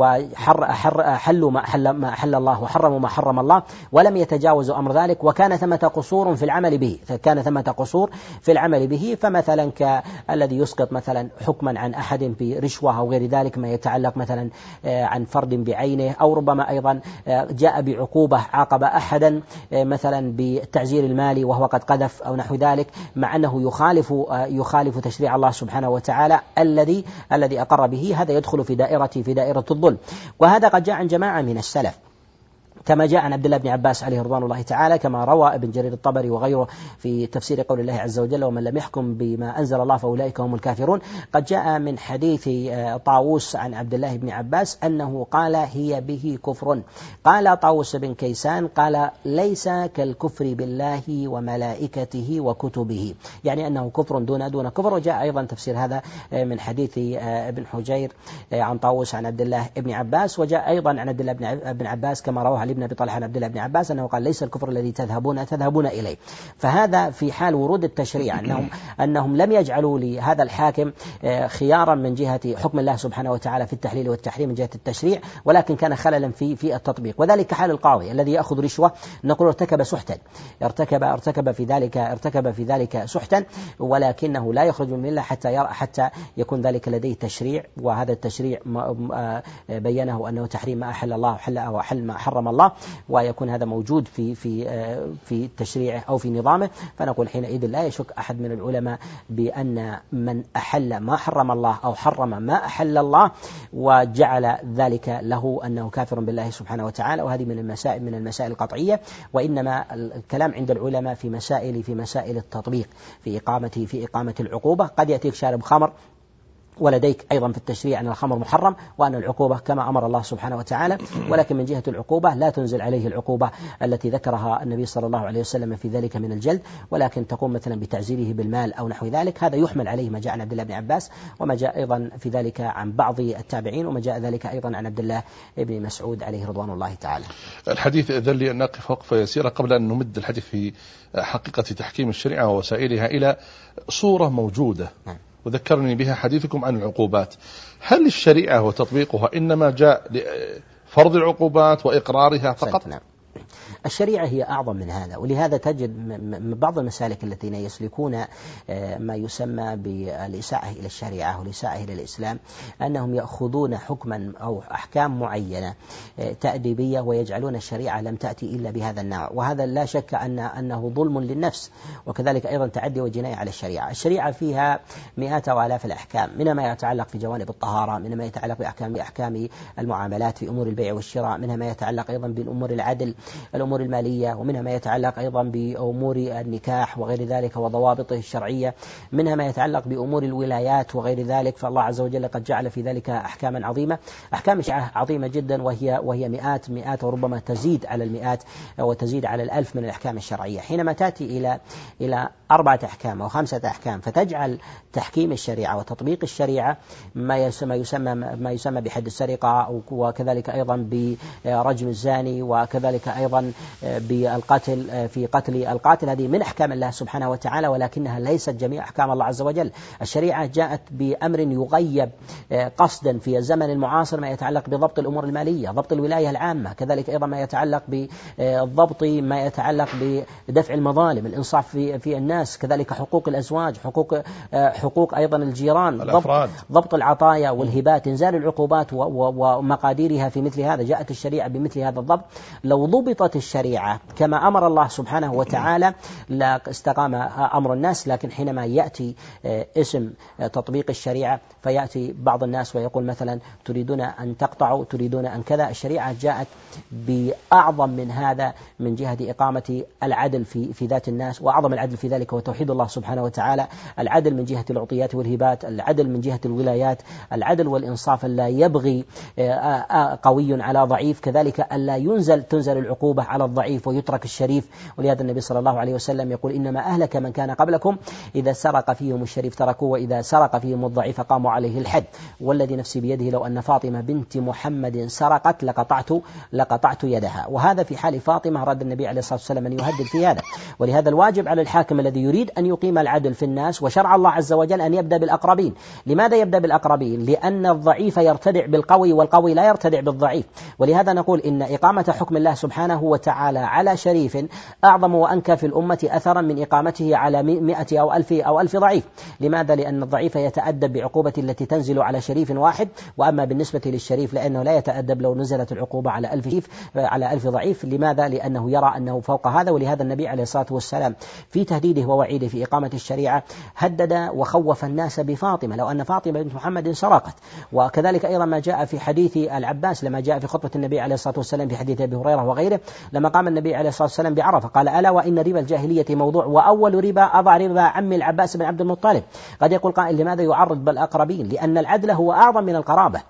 وحلوا ما أحل ما أحل الله وحرموا ما حرم الله ولم يتجاوزوا أمر ذلك، وكان ثمة قصور في العمل به كان ثمة قصور في العمل به فمثلا كالذي يسقط مثلا حكما عن أحد برشوة أو غير ذلك، ما يتعلق مثلا عن فرد بعينه، أو ربما أيضا جاء بعقوبة عاقب أحدا مثلا بالتعزير المالي وهو قد قذف أو نحو ذلك، مع أنه يخالف يخالف تشريع الله سبحانه وتعالى الذي الذي أقر به، هذا يدخل في دائرة في دائرة الظلم. وهذا قد جاء عن جماعة من السلف كما جاء عن عبد الله بن عباس عليه رضوان الله تعالى، كما روى ابن جرير الطبري وغيره في تفسير قول الله عز وجل: ومن لم يحكم بما أنزل الله فأولئك هم الكافرون. قد جاء من حديث طاووس عن عبد الله بن عباس أنه قال: هي به كفر. قال طاووس بن كيسان قال: ليس كالكفر بالله وملائكته وكتبه، يعني أنه كفر دون دون كفر. وجاء أيضا تفسير هذا من حديث ابن حجير عن طاووس عن عبد الله بن عباس. وجاء أيضا عن عبد الله بن عباس كما رواه علي بن أبي طلحة عن عبد الله بن عباس أنه قال: ليس الكفر الذي تذهبون تذهبون إليه. فهذا في حال ورود التشريع، أنهم أنهم لم يجعلوا لهذا الحاكم خيارا من جهة حكم الله سبحانه وتعالى في التحليل والتحريم من جهة التشريع، ولكن كان خللا في في التطبيق. وذلك حال القاضي الذي يأخذ رشوة، نقول ارتكب سحتا، ارتكب ارتكب في ذلك ارتكب في ذلك سحتا، ولكنه لا يخرج من الملة حتى يرى حتى يكون ذلك لديه تشريع، وهذا التشريع بينه أنه تحريم ما أحل الله وحل وحل ما حرم الله، ويكون هذا موجود في في في تشريعه أو في نظامه. فنقول حينئذ لا يشك أحد من العلماء بأن من أحل ما حرم الله أو حرم ما أحل الله وجعل ذلك له أنه كافر بالله سبحانه وتعالى. وهذه من المسائل من المسائل القطعية، وإنما الكلام عند العلماء في مسائل في مسائل التطبيق في إقامة في إقامة العقوبة. قد يأتيك شارب خمر ولديك أيضا في التشريع أن الخمر محرم وأن العقوبة كما أمر الله سبحانه وتعالى، ولكن من جهة العقوبة لا تنزل عليه العقوبة التي ذكرها النبي صلى الله عليه وسلم في ذلك من الجلد، ولكن تقوم مثلا بتعزيره بالمال أو نحو ذلك. هذا يحمل عليه ما جاء عن عبد الله بن عباس، وما جاء أيضا في ذلك عن بعض التابعين، وما جاء ذلك أيضا عن عبد الله بن مسعود عليه رضوان الله تعالى. الحديث إذن لي أن نقف وقفة يسيرة قبل أن نمد الحديث في حقيقة تحكيم الشريعة ووسائلها إلى صورة موجودة وذكرني بها حديثكم عن العقوبات. هل الشريعة وتطبيقها إنما جاء لفرض العقوبات وإقرارها فقط؟ نعم. الشريعة هي أعظم من هذا، ولهذا تجد من بعض المسالك الذين يسلكون ما يسمى بالإساءة إلى الشريعة والإساءة إلى الإسلام أنهم يأخذون حكما أو أحكام معينة تأديبية ويجعلون الشريعة لم تأتي إلا بهذا النوع، وهذا لا شك أن أنه ظلم للنفس، وكذلك أيضا تعدي وجناية على الشريعة. الشريعة فيها مئات وآلاف الأحكام، منها ما يتعلق في جوانب الطهارة، منها ما يتعلق بأحكام أحكام المعاملات في أمور البيع والشراء، منها ما يتعلق أيضا بالأمور العدل الأمور المالية، ومنها ما يتعلق أيضا بأمور النكاح وغير ذلك وضوابطه الشرعية، منها ما يتعلق بأمور الولايات وغير ذلك. فالله عز وجل قد جعل في ذلك أحكاما عظيمة، أحكام الشريعة عظيمة جدا، وهي وهي مئات مئات وربما تزيد على المئات وتزيد على الألف من الأحكام الشرعية. حينما تأتي إلى إلى أربعة أحكام أو خمسة أحكام فتجعل تحكيم الشريعة وتطبيق الشريعة ما يسمى يسمى ما يسمى بحد السرقة، وكذلك أيضا برجم الزاني، وكذلك أيضا بالقتل في قتل القاتل، هذه من أحكام الله سبحانه وتعالى، ولكنها ليست جميع أحكام الله عز وجل. الشريعة جاءت بأمر يغيب قصدا في الزمن المعاصر ما يتعلق بضبط الأمور المالية، ضبط الولاية العامة، كذلك أيضا ما يتعلق بضبط ما يتعلق بدفع المظالم، الإنصاف في في الناس، كذلك حقوق الأزواج، حقوق حقوق أيضا الجيران، ضبط, ضبط العطايا والهبات، إنزال العقوبات ومقاديرها في مثل هذا. جاءت الشريعة بمثل هذا الضبط. لو ضبطت الشريعة كما أمر الله سبحانه وتعالى لا استقام أمر الناس، لكن حينما يأتي اسم تطبيق الشريعة فيأتي بعض الناس ويقول مثلا تريدون أن تقطعوا، تريدون أن كذا. الشريعة جاءت بأعظم من هذا من جهة إقامة العدل في في ذات الناس، وأعظم العدل في ذلك هو توحيد الله سبحانه وتعالى، العدل من جهة العطيات والهبات، العدل من جهة الولايات، العدل والإنصاف، لا يبغي قوي على ضعيف، كذلك ألا ينزل تنزل العقوبة على الضعيف ويترك الشريف. ولهذا النبي صلى الله عليه وسلم يقول إنما أهلك من كان قبلكم إذا سرق فيهم الشريف تركوه وإذا سرق فيهم الضعيف قاموا عليه الحد، والذي نفسي بيده لو أن فاطمة بنت محمد سرقت لقطعت لقطعت يدها. وهذا في حال فاطمة رد النبي عليه الصلاة والسلام أن يهدد في هذا. ولهذا الواجب على الحاكم الذي يريد أن يقيم العدل في الناس وشرع الله عز وجل أن يبدأ بالأقربين. لماذا يبدأ بالأقربين؟ لأن الضعيف يرتدع بالقوي والقوي لا يرتدع بالضعيف. ولهذا نقول إن إقامة حكم الله سبحانه وتعالى على شريف أعظم وأنكى في الأمة أثرا من إقامته على مئة أو ألف أو ألف ضعيف. لماذا؟ لأن الضعيف يتأدب بعقوبة التي تنزل على شريف واحد، وأما بالنسبة للشريف لأنه لا يتأدب لو نزلت العقوبة على ألف شريف على ألف ضعيف. لماذا؟ لأنه يرى أنه فوق هذا. ولهذا النبي عليه الصلاة والسلام في تهديده ووعيده في إقامة الشريعة هدد وخوف الناس بفاطمة، لو أن فاطمة بنت محمد سرقت. وكذلك أيضا ما جاء في حديث العباس لما جاء في خطبة النبي عليه الصلاة والسلام في حديث أبي هريرة وغيره، لما قام النبي عليه الصلاة والسلام بعرفة قال: ألا وإن ربا الجاهلية موضوع، وأول ربا أضع ربا عم العباس بن عبد المطلب. قد يقول قائل: لماذا يعرض بالأقربين؟ لأن العدل هو أعظم من القرابة.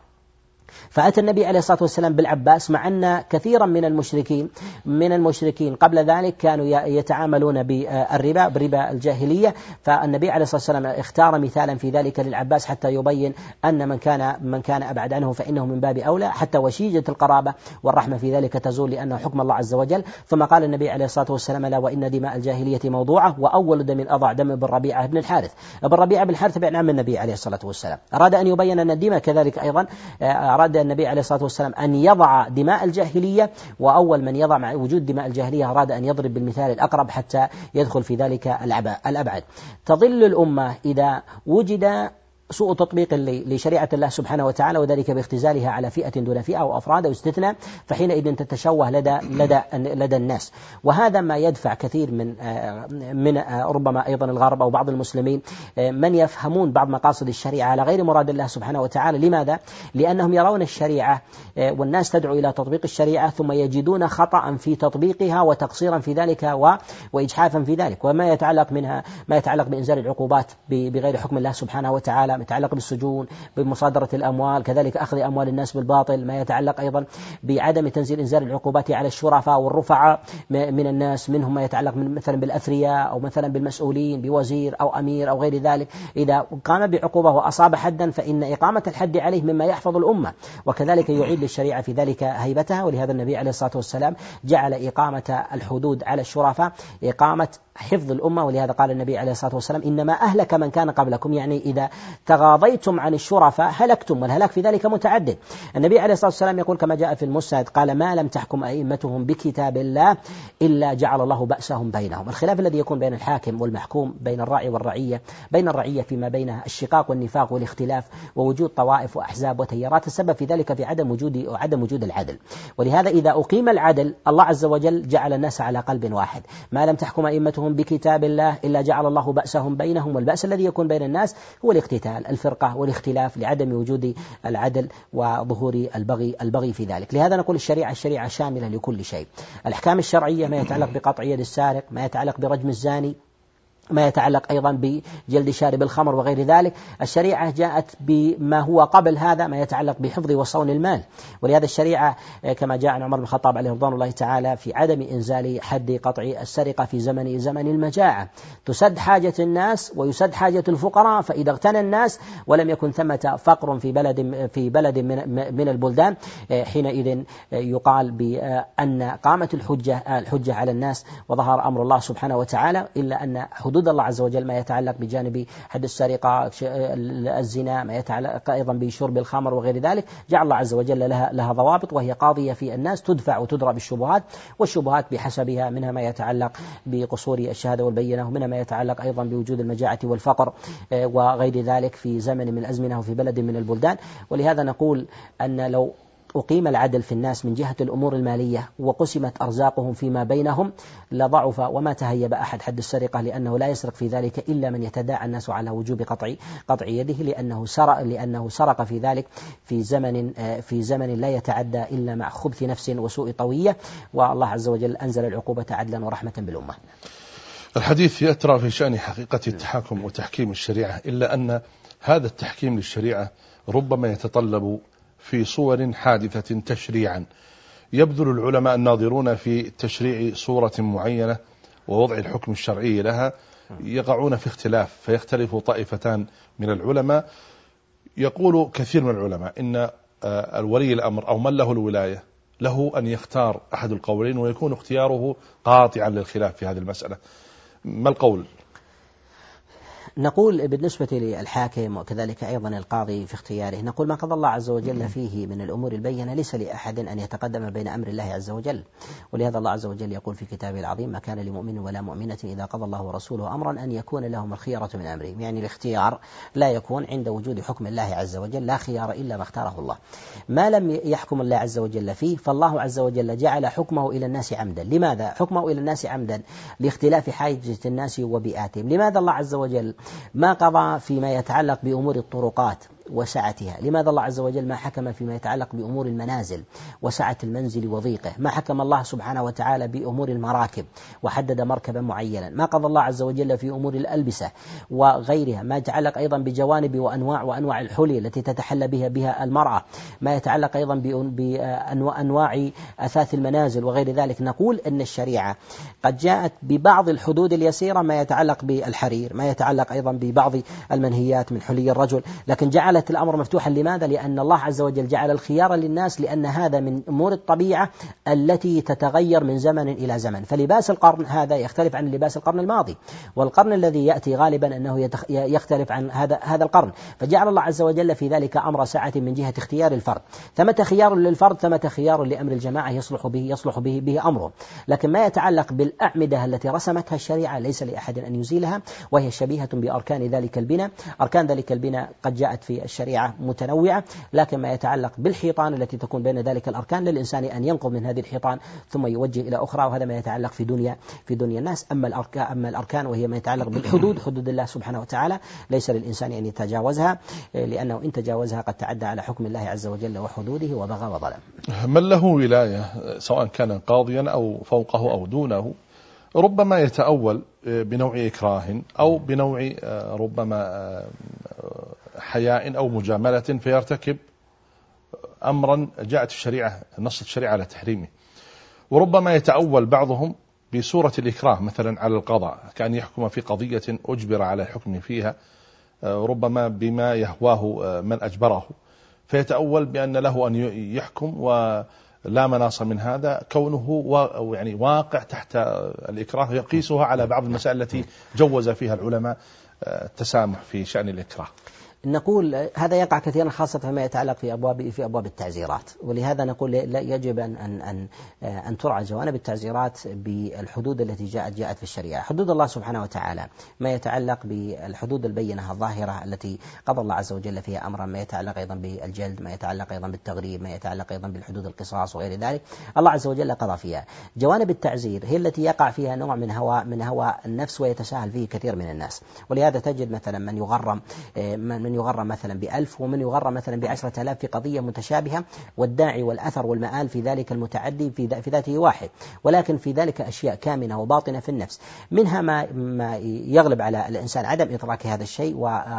فأتى النبي عليه الصلاة والسلام بالعباس، مع أن كثيرا من المشركين من المشركين قبل ذلك كانوا يتعاملون بالربا بالربا الجاهلية، فالنبي عليه الصلاة والسلام اختار مثالا في ذلك للعباس حتى يبين أن من كان من كان أبعد عنه فإنه من باب أولى، حتى وشيجة القرابة والرحمة في ذلك تزول لأنه حكم الله عز وجل. ثم قال النبي عليه الصلاة والسلام: لا وإن دماء الجاهلية موضوعة، وأول دم أضع دم ابن ربيعة بن الحارث. ابن ربيعة بن الحارث بن عم النبي عليه الصلاة والسلام. أراد أن يبين أن الدماء كذلك أيضا أراد النبي عليه الصلاة والسلام أن يضع دماء الجاهلية، وأول من يضع مع وجود دماء الجاهلية أراد أن يضرب بالمثال الأقرب حتى يدخل في ذلك الأبعد. تضل الأمة إذا وجد سوء تطبيق لشريعة الله سبحانه وتعالى، وذلك باختزالها على فئة دون فئة أو أفراد أو استثناء، فحينئذ تتشوه لدى لدى لدى الناس. وهذا ما يدفع كثير من من ربما أيضا الغرب أو بعض المسلمين من يفهمون بعض مقاصد الشريعة على غير مراد الله سبحانه وتعالى. لماذا؟ لأنهم يرون الشريعة والناس تدعو إلى تطبيق الشريعة ثم يجدون خطأ في تطبيقها وتقصيرا في ذلك وإجحافا في ذلك، وما يتعلق منها ما يتعلق بإنزال العقوبات بغير حكم الله سبحانه وتعالى، ما يتعلق بالسجون، بمصادرة الأموال، كذلك أخذ أموال الناس بالباطل، ما يتعلق أيضا بعدم تنزيل إنزال العقوبات على الشرفاء والرفعاء من الناس، منهم ما يتعلق مثلا بالأثرياء أو مثلا بالمسؤولين بوزير أو أمير أو غير ذلك. إذا قام بعقوبة وأصاب حدا فإن إقامة الحد عليه مما يحفظ الأمة، وكذلك يعيد للشريعة في ذلك هيبتها. ولهذا النبي عليه الصلاة والسلام جعل إقامة الحدود على الشرفاء إقامة حفظ الأمة. ولهذا قال النبي عليه الصلاة والسلام: إنما أهلك من كان قبلكم، يعني إذا تغاضيتم عن الشرفاء هلكتم، والهلاك في ذلك متعدد. النبي عليه الصلاة والسلام يقول كما جاء في المسند قال: ما لم تحكم أئمتهم بكتاب الله إلا جعل الله بأسهم بينهم. الخلاف الذي يكون بين الحاكم والمحكوم، بين الراعي والرعية، بين الرعية فيما بينها الشقاق والنفاق والاختلاف ووجود طوائف وأحزاب وتيارات، السبب في ذلك في عدم وجود عدم وجود العدل. ولهذا إذا أقيم العدل الله عز وجل جعل الناس على قلب واحد. ما لم تحكم أئمتهم بكتاب الله إلا جعل الله بأسهم بينهم. والبأس الذي يكون بين الناس هو الاقتتال، الفرقة والاختلاف، لعدم وجود العدل وظهور البغي البغي في ذلك. لهذا نقول الشريعة الشريعة شاملة لكل شيء. الأحكام الشرعية ما يتعلق بقطع يد السارق، ما يتعلق برجم الزاني، ما يتعلق أيضا بجلد شارب الخمر وغير ذلك. الشريعة جاءت بما هو قبل هذا ما يتعلق بحفظ وصون المال. ولهذا الشريعة كما جاء عن عمر بن الخطاب عليه رضوان الله تعالى في عدم إنزال حد قطع السرقة في زمن زمن المجاعة، تسد حاجة الناس ويسد حاجة الفقراء. فإذا اغتنى الناس ولم يكن ثمة فقر في بلد في بلد من من البلدان، حينئذ يقال بأن قامت الحجة الحجة على الناس وظهر أمر الله سبحانه وتعالى. إلا أن حدود الله عز وجل ما يتعلق بجانب حد السرقة، الزنا، ما يتعلق أيضا بشرب الخمر وغير ذلك، جعل الله عز وجل لها لها ضوابط وهي قاضية في الناس تدفع وتدرى بالشبهات، والشبهات بحسبها منها ما يتعلق بقصور الشهادة والبينة، ومنها ما يتعلق أيضا بوجود المجاعة والفقر وغير ذلك في زمن من الأزمنة وفي بلد من البلدان. ولهذا نقول أن لو أقيم العدل في الناس من جهة الأمور المالية وقسمت أرزاقهم فيما بينهم لضعف وما تهيب أحد حد السرقة، لأنه لا يسرق في ذلك إلا من يتداعى الناس على وجوب قطع قطع يده، لأنه سرق لأنه سرق في ذلك في زمن في زمن لا يتعدى إلا مع خبث نفس وسوء طوية. والله عز وجل أنزل العقوبة عدلا ورحمة بالأمة. الحديث يترى في شأن حقيقة التحاكم وتحكيم الشريعة، إلا أن هذا التحكيم للشريعة ربما يتطلب في صور حادثة تشريعا. يبذل العلماء الناظرون في تشريع صورة معينة ووضع الحكم الشرعي لها يقعون في اختلاف، فيختلف طائفتان من العلماء. يقول كثير من العلماء إن الولي الأمر أو من له الولاية له أن يختار أحد القولين ويكون اختياره قاطعا للخلاف في هذه المسألة. ما القول؟ نقول بالنسبة للحاكم وكذلك أيضا القاضي في اختياره، نقول ما قضى الله عز وجل فيه من الأمور البينة ليس لأحد أن يتقدم بين أمر الله عز وجل. ولهذا الله عز وجل يقول في كتابه العظيم: ما كان لمؤمن ولا مؤمنة إذا قضى الله ورسوله أمرا أن يكون لهم الخيرة من أمرهم. يعني الاختيار لا يكون عند وجود حكم الله عز وجل، لا خيار إلا ما اختاره الله. ما لم يحكم الله عز وجل فيه فالله عز وجل جعل حكمه إلى الناس عمدا. لماذا حكمه إلى الناس عمدا؟ لاختلاف حاجة الناس وبيئاتهم. لماذا الله عز وجل ما قضى فيما يتعلق بأمور الطرقات وسعتها؟ لماذا الله عز وجل ما حكم فيما يتعلق بأمور المنازل وسعة المنزل وضيقه؟ ما حكم الله سبحانه وتعالى بأمور المراكب وحدد مركبا معينا؟ ما قضى الله عز وجل في أمور الألبسة وغيرها؟ ما يتعلق أيضا بجوانب وأنواع وأنواع الحلي التي تتحلى بها بها المرأة؟ ما يتعلق أيضا بأنواع أثاث المنازل وغير ذلك؟ نقول أن الشريعة قد جاءت ببعض الحدود اليسيرة ما يتعلق بالحرير، ما يتعلق أيضا ببعض المنهيات من حلي الرجل، لكن جعلت الأمر مفتوحا. لماذا؟ لأن الله عز وجل جعل الخيار للناس، لأن هذا من أمور الطبيعة التي تتغير من زمن إلى زمن. فلباس القرن هذا يختلف عن لباس القرن الماضي، والقرن الذي يأتي غالبا أنه يختلف عن هذا هذا القرن. فجعل الله عز وجل في ذلك أمر سعة من جهة اختيار الفرد. ثمة خيار للفرد، ثمة خيار لأمر الجماعة يصلح به يصلح به به أمره. لكن ما يتعلق بالأعمدة التي رسمتها الشريعة ليس لأحد أن يزيلها، وهي شبيهة بأركان ذلك البناء. أركان ذلك البناء قد جاءت في الشريعة متنوعة، لكن ما يتعلق بالحيطان التي تكون بين ذلك الأركان للإنسان أن ينقض من هذه الحيطان ثم يوجه إلى أخرى، وهذا ما يتعلق في دنيا في دنيا الناس. أما الأركان أما الأركان وهي ما يتعلق بالحدود، حدود الله سبحانه وتعالى، ليس للإنسان أن يتجاوزها، لأنه إن تجاوزها قد تعدى على حكم الله عز وجل وحدوده وبغى وظلم. من له ولاية سواء كان قاضيا أو فوقه أو دونه ربما يتأول بنوع إكراه أو بنوع ربما حياء أو مجاملة فيرتكب أمرا جاءت الشريعة نص الشريعة على تحريمه. وربما يتأول بعضهم بصورة الإكراه مثلا على القضاء، كأن يحكم في قضية أجبر على الحكم فيها ربما بما يهواه من أجبره، فيتأول بأن له أن يحكم ولا مناص من هذا، كونه يعني واقع تحت الإكراه. يقيسها على بعض المسائل التي جوز فيها العلماء التسامح في شأن الإكراه. نقول هذا يقع كثيرا خاصة فيما يتعلق في أبواب في أبواب التعزيرات، ولهذا نقول لا يجب أن أن أن أن ترعى جوانب التعزيرات بالحدود التي جاءت جاءت في الشريعة. حدود الله سبحانه وتعالى ما يتعلق بالحدود البينة الظاهرة التي قضى الله عز وجل فيها أمرا، ما يتعلق أيضا بالجلد، ما يتعلق أيضا بالتغريب، ما يتعلق أيضا بالحدود القصاص وغير ذلك، الله عز وجل قضى فيها. جوانب التعزير هي التي يقع فيها نوع من هوى من هوى النفس ويتساهل فيه كثير من الناس، ولهذا تجد مثلا من يغرم من من يغرم مثلا بألف ومن يغرم مثلا بعشرة آلاف في قضية متشابهة، والداعي والأثر والمآل في ذلك المتعدي في في ذاته واحد، ولكن في ذلك أشياء كامنة وباطنة في النفس، منها ما ما يغلب على الإنسان عدم إدراك هذا الشيء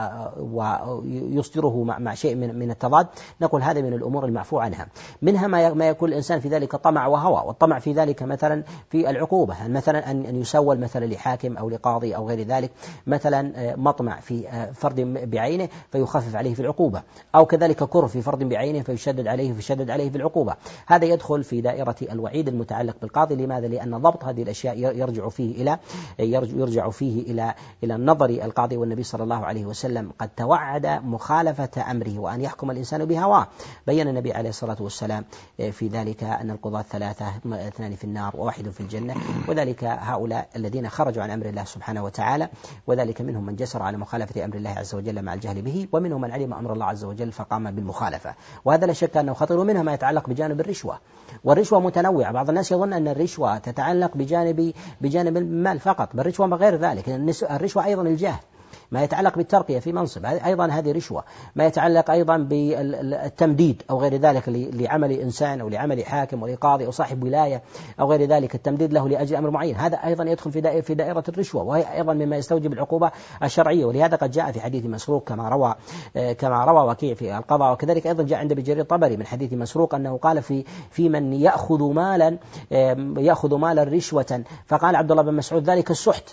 ويصدره مع مع شيء من من التضاد. نقول هذا من الأمور المعفو عنها. منها ما ما يكون الإنسان في ذلك طمع وهوى، والطمع في ذلك مثلا في العقوبة، مثلا أن أن يسول مثلا لحاكم أو لقاضي أو غير ذلك، مثلا مطمع في فرد بعينه فيخفف عليه في العقوبة، أو كذلك كره في فرد بعينه فيشدد عليه فيشدد عليه في العقوبة. هذا يدخل في دائرة الوعيد المتعلق بالقاضي. لماذا؟ لأن ضبط هذه الأشياء يرجع فيه إلى يرجع فيه إلى إلى النظر القاضي، والنبي صلى الله عليه وسلم قد توعد مخالفة أمره وأن يحكم الإنسان بهواه. بين النبي عليه الصلاة والسلام في ذلك أن القضاة ثلاثة، اثنان في النار وواحد في الجنة، وذلك هؤلاء الذين خرجوا عن أمر الله سبحانه وتعالى، وذلك منهم من جسر على مخالفة أمر الله عز وجل مع الجهل به، ومنهم من علم أمر الله عز وجل فقام بالمخالفة، وهذا لا شك أنه خطير. ومنها ما يتعلق بجانب الرشوة، والرشوة متنوعة. بعض الناس يظن أن الرشوة تتعلق بجانب بجانب المال فقط، بل الرشوة ما غير ذلك. الرشوة أيضا الجاه، ما يتعلق بالترقية في منصب أيضا هذه رشوة، ما يتعلق أيضا بالتمديد أو غير ذلك لعمل إنسان أو لعمل حاكم ولقاضي أو صاحب ولاية أو غير ذلك، التمديد له لأجل أمر معين، هذا أيضا يدخل في دائرة في دائرة الرشوة، وهي أيضا مما يستوجب العقوبة الشرعية. ولهذا قد جاء في حديث مسروق كما روى كما روى وكيع في القضاء، وكذلك أيضا جاء عند ابن جرير الطبري من حديث مسروق أنه قال في في من يأخذ مالا يأخذ مالا رشوة، فقال عبد الله بن مسعود ذلك السحت،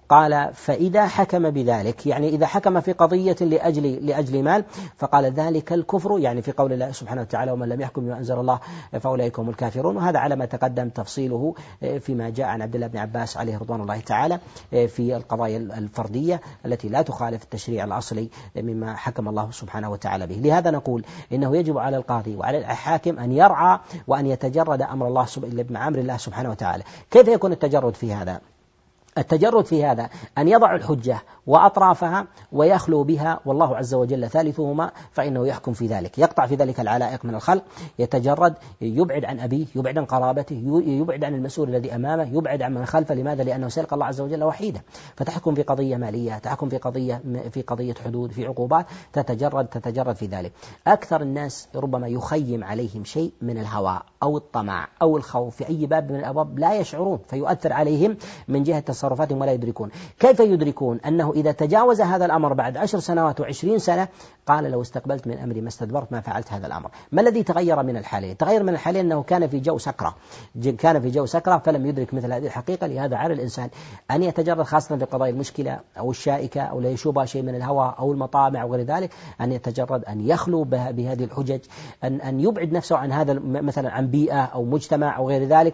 قال فإذا حكم بذلك، يعني إذا حكم في قضية لأجل لأجل مال، فقال ذلك الكفر، يعني في قول الله سبحانه وتعالى ومن لم يحكم بما أنزل الله فأولئك هم الكافرون. وهذا على ما تقدم تفصيله فيما جاء عن عبد الله بن عباس عليه رضوان الله تعالى في القضايا الفردية التي لا تخالف التشريع الأصلي مما حكم الله سبحانه وتعالى به. لهذا نقول إنه يجب على القاضي وعلى الحاكم أن يرعى وأن يتجرد أمر الله مع أمر الله سبحانه وتعالى. كيف يكون التجرد في هذا؟ التجرد في هذا أن يضع الحجة وأطرافها ويخلو بها والله عز وجل ثالثهما، فإنه يحكم في ذلك، يقطع في ذلك العلائق من الخلق، يتجرد، يبعد عن أبيه، يبعد عن قرابته، يبعد عن المسؤول الذي أمامه، يبعد عن من خلفه. لماذا؟ لأنه سيلقى الله عز وجل وحيدا. فتحكم في قضية مالية، تحكم في قضية في قضية حدود، في عقوبات، تتجرد تتجرد في ذلك. أكثر الناس ربما يخيم عليهم شيء من الهوى أو الطمع أو الخوف في أي باب من الأبواب، لا يشعرون، فيؤثر عليهم من جهة تصرفاتهم ولا يدركون. كيف يدركون أنه إذا تجاوز هذا الأمر بعد عشر سنوات وعشرين سنة قال لو استقبلت من أمري ما استدبرت ما فعلت هذا الأمر؟ ما الذي تغير من الحالين؟ تغير من الحالين أنه كان في جو سكرة، كان في جو سكرة فلم يدرك مثل هذه الحقيقة. لهذا على الإنسان أن يتجرد خاصة في قضايا المشكلة أو الشائكة أو لا يشوبها شيء من الهوى أو المطامع وغير ذلك، أن يتجرد، أن يخلو بهذه الحجج، أن أن يبعد نفسه عن هذا مثلا عن بيئة أو مجتمع أو غير ذلك،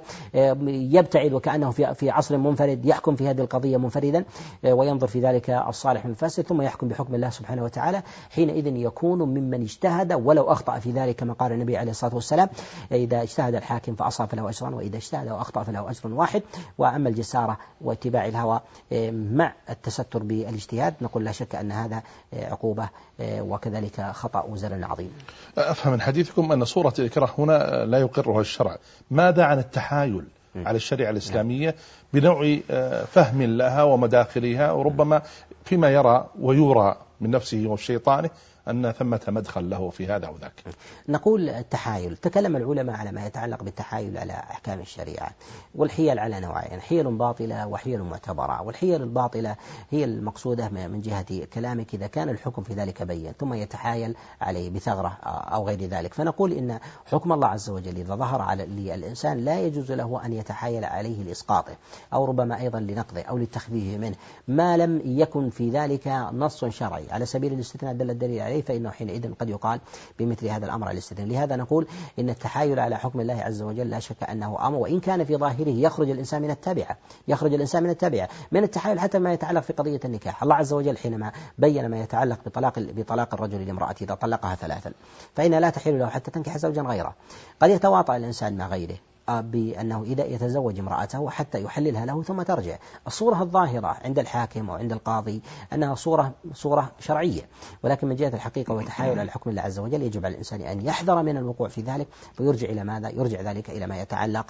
يبتعد وكأنه في في عصر منفرد، يحكم في هذه القضية منفردا وينظر في ذلك الصالح من الفاسد، ثم يحكم بحكم الله سبحانه وتعالى. حينئذ يكون ممن اجتهد ولو أخطأ في ذلك، كما قال النبي عليه الصلاة والسلام إذا اجتهد الحاكم فأصاب فله أجران وإذا اجتهد وأخطأ فله أجر واحد. وأما الجسارة واتباع الهوى مع التستر بالاجتهاد نقول لا شك أن هذا عقوبة وكذلك خطأ وزلل عظيم. أفهم من حديثكم أن صورة الإكراه هنا لا يقرها الشرع. ماذا عن التحايل على الشريعة الإسلامية بنوع فهم لها ومداخلها، وربما فيما يرى ويرى من نفسه والشيطان أن ثمة مدخل له في هذا أو ذاك؟ نقول التحايل، تكلم العلماء على ما يتعلق بالتحايل على أحكام الشريعة. والحيل على نوعين، حيل باطلة وحيل معتبرة. والحيل الباطلة هي المقصودة من جهة كلامك إذا كان الحكم في ذلك بين ثم يتحايل عليه بثغرة أو غير ذلك. فنقول إن حكم الله عز وجل إذا ظهر على الإنسان لا يجوز له أن يتحايل عليه لإسقاطه أو ربما أيضا لنقضه أو للتخفيف منه ما لم يكن في ذلك نص شرعي على سبيل الاستثناء دل الدليل عليه، فإنه حينئذ قد يقال بمثل هذا الأمر على الاستثناء. لهذا نقول إن التحايل على حكم الله عز وجل لا شك أنه أمر، وإن كان في ظاهره يخرج الإنسان من التبعة، يخرج الإنسان من التبعة من التحايل حتى ما يتعلق في قضية النكاح. الله عز وجل حينما بين ما يتعلق بطلاق بطلاق الرجل لامرأته إذا طلقها ثلاثا فإن لا تحل له حتى تنكح زوجا غيره. قد يتواطأ الإنسان مع غيره بأنه إذا يتزوج امرأته حتى يحللها له ثم ترجع. الصورة الظاهرة عند الحاكم وعند القاضي أنها صورة صورة شرعية، ولكن من جهة الحقيقة وتحايل على حكم الله عز وجل يجب على الإنسان أن يحذر من الوقوع في ذلك، ويرجع إلى ماذا؟ يرجع ذلك إلى ما يتعلق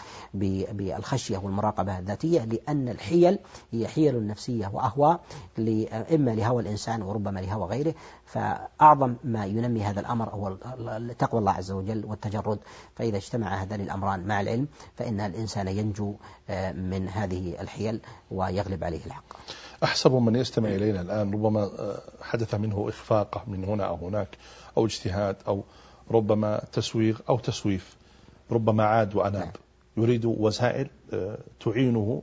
بالخشية والمراقبة الذاتية، لأن الحيل هي حيل نفسية وأهواء إما لهوى الإنسان وربما لهوى غيره. فأعظم ما ينمي هذا الأمر هو تقوى الله عز وجل والتجرد. فإذا اجتمع هذان الأمران مع العلم فإن الإنسان ينجو من هذه الحيل ويغلب عليه الحق. أحسب من يستمع إلينا الآن ربما حدث منه إخفاقة من هنا أو هناك أو اجتهاد أو ربما تسويغ أو تسويف، ربما عاد وأناب، يريد وسائل تعينه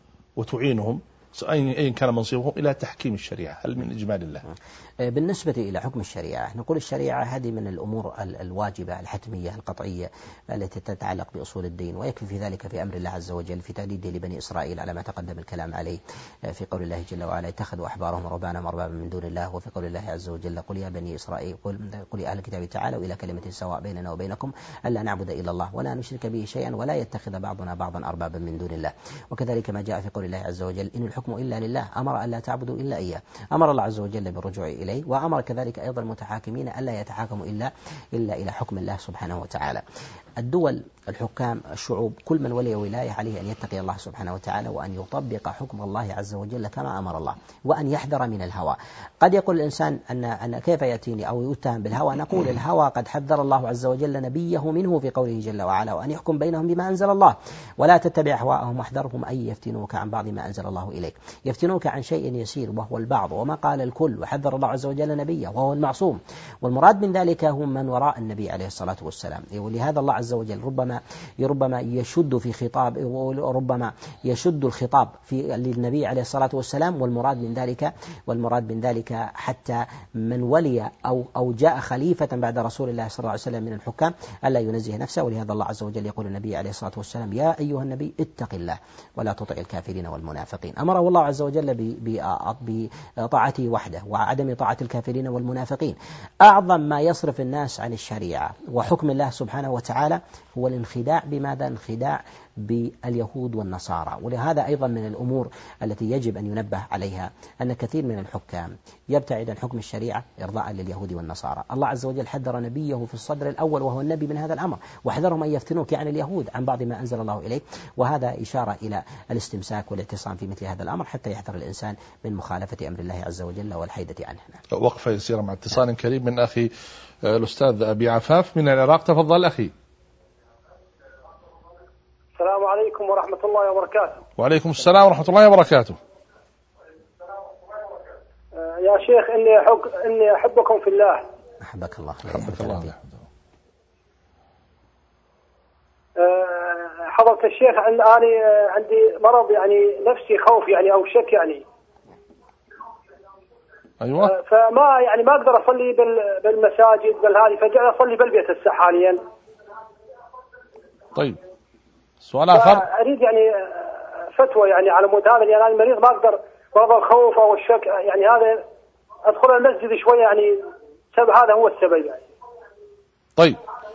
وتعينهم أين كان منصبهم إلى تحكيم الشريعة. هل من إجمال الله؟ بالنسبة إلى حكم الشريعة نقول الشريعة هذه من الأمور الواجبة الحتمية القطعية التي تتعلق بأصول الدين، ويكفي في ذلك في أمر الله عز وجل في تأديده لبني إسرائيل على ما تقدم الكلام عليه في قول الله جل وعلا اتخذوا أحبارهم ورهبانهم أربابا من دون الله، وفي قول الله عز وجل قل يا بني إسرائيل قل, قل يا أهل الكتاب تعالوا إلى كلمة سواء بيننا وبينكم ألا نعبد إلا الله ولا نشرك به شيئا ولا يتخذ بعضنا بعضا أربابا من دون الله. وكذلك ما جاء في قول الله عز وجل إن الحكم إلا لله أمر ألا تعبدوا إلا إياه. أمر الله عز وجل بالرجوع إليه، وأمر كذلك أيضا المتحاكمين ألا يتحاكموا إلا إلا إلى حكم الله سبحانه وتعالى. الدول، الحكام، الشعوب، كل من ولي ولاية عليه أن يتقي الله سبحانه وتعالى وأن يطبق حكم الله عز وجل كما أمر الله، وأن يحذر من الهوى. قد يقول الإنسان أن أن كيف يأتيني أو يتهم بالهوى؟ نقول الهوى قد حذر الله عز وجل نبيه منه في قوله جل وعلا وأن يحكم بينهم بما أنزل الله ولا تتبع أهواءهم واحذرهم أن يفتنوك عن بعض ما أنزل الله إليك. يفتنوك عن شيء يسير وهو البعض، وما قال الكل، وحذر الله عز وجل نبيه وهو المعصوم. والمراد من ذلك هم من وراء النبي عليه الصلاة والسلام. ولهذا الله عز وجل ربما ربما يشد في خطاب، وربما يشد الخطاب في للنبي عليه الصلاة والسلام، والمراد من ذلك والمراد من ذلك حتى من ولي أو أو جاء خليفة بعد رسول الله صلى الله عليه وسلم من الحكام ألا ينزه نفسه. ولهذا الله عز وجل يقول النبي عليه الصلاة والسلام: يا أيها النبي اتق الله ولا تطع الكافرين والمنافقين. أمره الله عز وجل بطاعته وحده وعدم طاعة الكافرين والمنافقين. أعظم ما يصرف الناس عن الشريعة وحكم الله سبحانه وتعالى هو الانخداع بماذا؟ انخداع باليهود والنصارى. ولهذا أيضا من الأمور التي يجب أن ينبه عليها أن كثير من الحكام يبتعد عن حكم الشريعة إرضاء لليهود والنصارى. الله عز وجل حذر نبيه في الصدر الأول وهو النبي من هذا الأمر، وحذرهم أن يفتنوك يعني اليهود عن بعض ما أنزل الله إليك، وهذا إشارة إلى الاستمساك والاعتصام في مثل هذا الأمر حتى يحذر الإنسان من مخالفة أمر الله عز وجل والحيدة عنه. وقفة يسيرة مع اتصال كريم من أخي الأستاذ أبي عفاف من العراق. تفضل أخي. السلام عليكم ورحمة الله وبركاته. وعليكم السلام ورحمة الله وبركاته. يا شيخ إني أحب إني أحبكم في الله. أحبك الله. أحبك الله. حضرة الشيخ أنا عندي مرض يعني نفسي خوف يعني أو شك يعني. أيوة. فما يعني ما أقدر أصلي بالمساجد بل هذه فجأة أصلي بالبيت هسه حاليا. طيب. سؤال آخر. أريد يعني فتوى يعني على مود هذا، يعني أنا المريض ما أقدر مرض الخوف أو الشك يعني هذا أدخل المسجد شوية يعني سبب هذا هو السبب يعني. طيب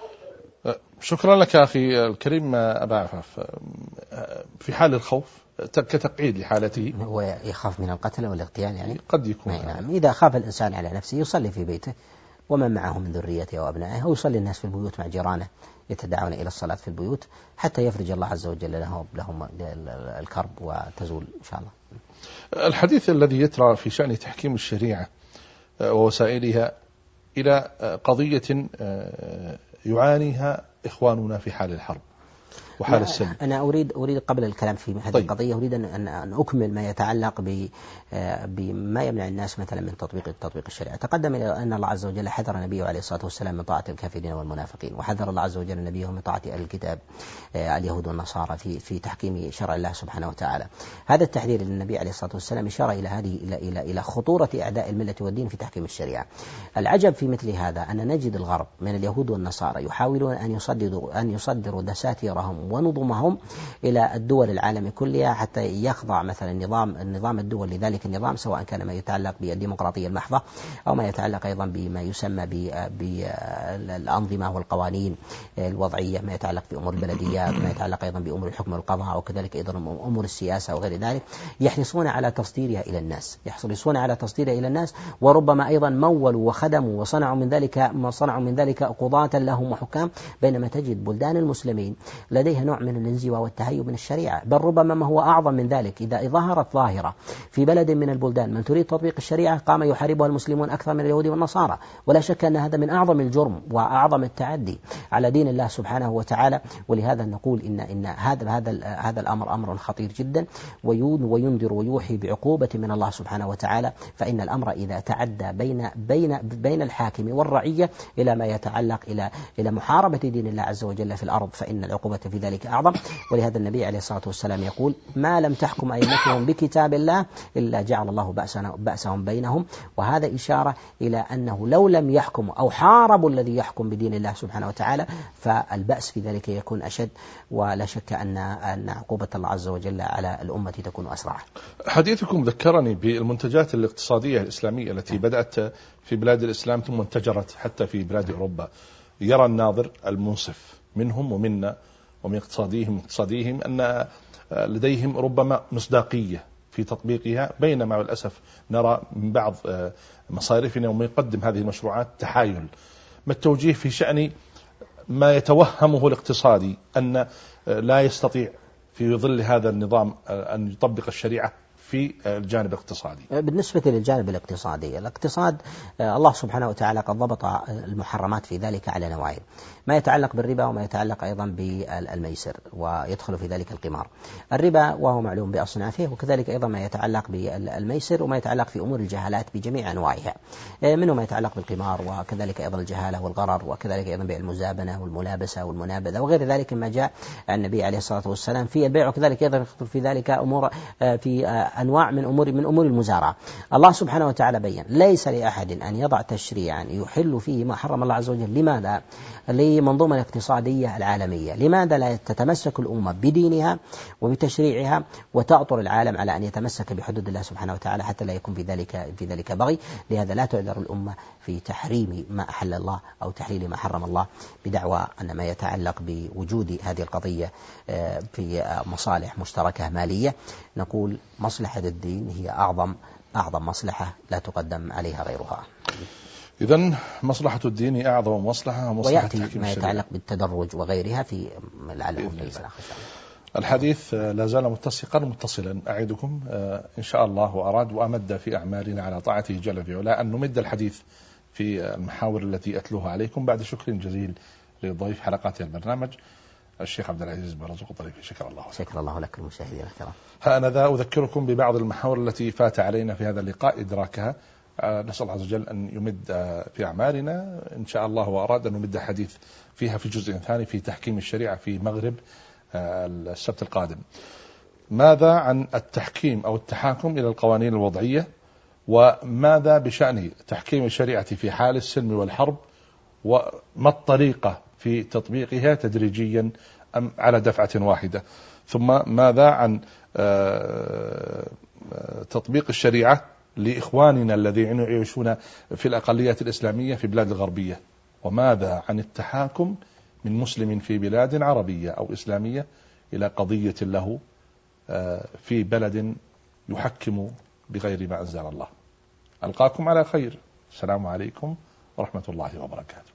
شكرا لك أخي الكريم أبا عفاف. في حال الخوف كتقعيد لحالته هو يخاف من القتل والاغتيال يعني قد يكون. نعم. إذا خاف الإنسان على نفسه يصلي في بيته ومن معه من ذريته وأبنائه، أو يصلي الناس في البيوت مع جيرانه يتدعون إلى الصلاة في البيوت حتى يفرج الله عز وجل لهم لهم الكرب وتزول إن شاء الله. الحديث الذي يترى في شأن تحكيم الشريعة ووسائلها إلى قضية يعانيها إخواننا في حال الحرب وحال السلم. أنا أريد أريد قبل الكلام في هذه طيب. القضية أريد أن أن أكمل ما يتعلق ب بما يمنع الناس مثلا من تطبيق تطبيق الشريعة. تقدم إلى أن الله عز وجل حذر نبيه عليه الصلاة والسلام من طاعة الكافرين والمنافقين، وحذر الله عز وجل نبيه من طاعة أهل الكتاب اليهود والنصارى في في تحكيم شرع الله سبحانه وتعالى. هذا التحذير للنبي عليه الصلاة والسلام إشارة إلى هذه إلى إلى إلى خطورة أعداء الملة والدين في تحكيم الشريعة. العجب في مثل هذا أن نجد الغرب من اليهود والنصارى يحاولون أن يصدروا أن يصدروا دساتيرهم ونظمهم إلى الدول العالم كلها حتى يخضع مثلا النظام النظام الدول لذلك النظام، سواء كان ما يتعلق بالديمقراطية المحضة أو ما يتعلق أيضا بما يسمى بالأنظمة والقوانين الوضعية، ما يتعلق بأمور البلديات، ما يتعلق أيضا بأمور الحكم والقضاء، وكذلك أيضا أمور السياسة وغير ذلك، يحرصون على تصديرها إلى الناس يحرصون على تصديرها إلى الناس وربما أيضا مولوا وخدموا وصنعوا من ذلك ما صنعوا من ذلك قضاة لهم وحكام، بينما تجد بلدان المسلمين لديها نوع من الانزواء والتهيب من الشريعة، بل ربما ما هو أعظم من ذلك. إذا ظهرت ظاهرة في بلد من البلدان من تريد تطبيق الشريعة قام يحاربها المسلمون أكثر من اليهود والنصارى، ولا شك أن هذا من أعظم الجرم وأعظم التعدي على دين الله سبحانه وتعالى. ولهذا نقول إن إن هذا هذا هذا الأمر أمر خطير جدا، وينذر ويوحي بعقوبة من الله سبحانه وتعالى. فإن الأمر إذا تعدى بين بين بين الحاكم والرعية إلى ما يتعلق إلى إلى محاربة دين الله عز وجل في الأرض فإن العقوبة في ذلك أعظم. ولهذا النبي عليه الصلاة والسلام يقول: ما لم تحكم أئمتهم بكتاب الله إلا جعل الله بأسهم بينهم. وهذا إشارة إلى أنه لو لم يحكموا أو حاربوا الذي يحكم بدين الله سبحانه وتعالى فالبأس في ذلك يكون أشد، ولا شك أن أن عقوبة الله عز وجل على الأمة تكون أسرع. حديثكم ذكرني بالمنتجات الاقتصادية الإسلامية التي بدأت في بلاد الإسلام ثم انتجرت حتى في بلاد أوروبا. يرى الناظر المنصف منهم ومنا ومن اقتصاديهم اقتصاديهم أن لديهم ربما مصداقية في تطبيقها، بينما للأسف نرى من بعض مصارفنا ومن يقدم هذه المشروعات تحايل. ما التوجيه في شأن ما يتوهمه الاقتصادي أن لا يستطيع في ظل هذا النظام أن يطبق الشريعة في الجانب الاقتصادي. بالنسبة للجانب الاقتصادي، الاقتصاد الله سبحانه وتعالى قد ضبط المحرمات في ذلك على نوعين: ما يتعلق بالربا وما يتعلق أيضا بالميسر، ويدخل في ذلك القمار. الربا وهو معلوم بأصنافه، وكذلك أيضا ما يتعلق بالميسر وما يتعلق في أمور الجهالات بجميع أنواعها، منه ما يتعلق بالقمار وكذلك أيضا الجهالة والغرر، وكذلك أيضا بالمزابنة والملابسة والمنابذة وغير ذلك ما جاء عن النبي عليه الصلاة والسلام في البيع، وكذلك أيضا يدخل في ذلك أمور في أنواع من أمور من أمور المزارعة. الله سبحانه وتعالى بين: ليس لأحد أن يضع تشريعا يحل فيه ما حرم الله عز وجل. لماذا؟ لمنظومة الاقتصادية العالمية. لماذا لا تتمسك الأمة بدينها وبتشريعها وتأطر العالم على أن يتمسك بحدود الله سبحانه وتعالى حتى لا يكون في ذلك في ذلك بغي؟ لهذا لا تعذر الأمة في تحريم ما أحل الله أو تحليل ما حرم الله بدعوى أن ما يتعلق بوجود هذه القضية في مصالح مشتركة مالية. نقول مصلحة الدين هي أعظم أعظم مصلحة لا تقدم عليها غيرها. إذن مصلحة الدين أعظم مصلحة، ومصلحة ويأتي ما يتعلق بالتدرج وغيرها في العالم. الحديث لا زال متسقا متصلا. أعدكم إن شاء الله وأراد وأمد في أعمالنا على طاعته جل في علاه أن نمد الحديث في المحاور التي أتلوها عليكم بعد شكر جزيل لضيف حلقات البرنامج الشيخ عبد العزيز بن رزق الطريفي. شكر الله. شكر الله لك المشاهدين الكرام. ها أنا ذا أذكركم ببعض المحاور التي فات علينا في هذا اللقاء إدراكها. نسأل الله عز وجل أن يمد في أعمالنا إن شاء الله وأراد أن نمد حديث فيها في جزء ثاني في تحكيم الشريعة في مغرب السبت القادم. ماذا عن التحكيم أو التحاكم إلى القوانين الوضعية، وماذا بشأن تحكيم الشريعة في حال السلم والحرب، وما الطريقة في تطبيقها تدريجيا أم على دفعة واحدة، ثم ماذا عن تطبيق الشريعة لإخواننا الذين يعيشون في الأقليات الإسلامية في بلاد الغربية، وماذا عن التحاكم من مسلم في بلاد عربية أو إسلامية إلى قضية له في بلد يحكم بغير ما أنزل الله. ألقاكم على خير. السلام عليكم ورحمة الله وبركاته.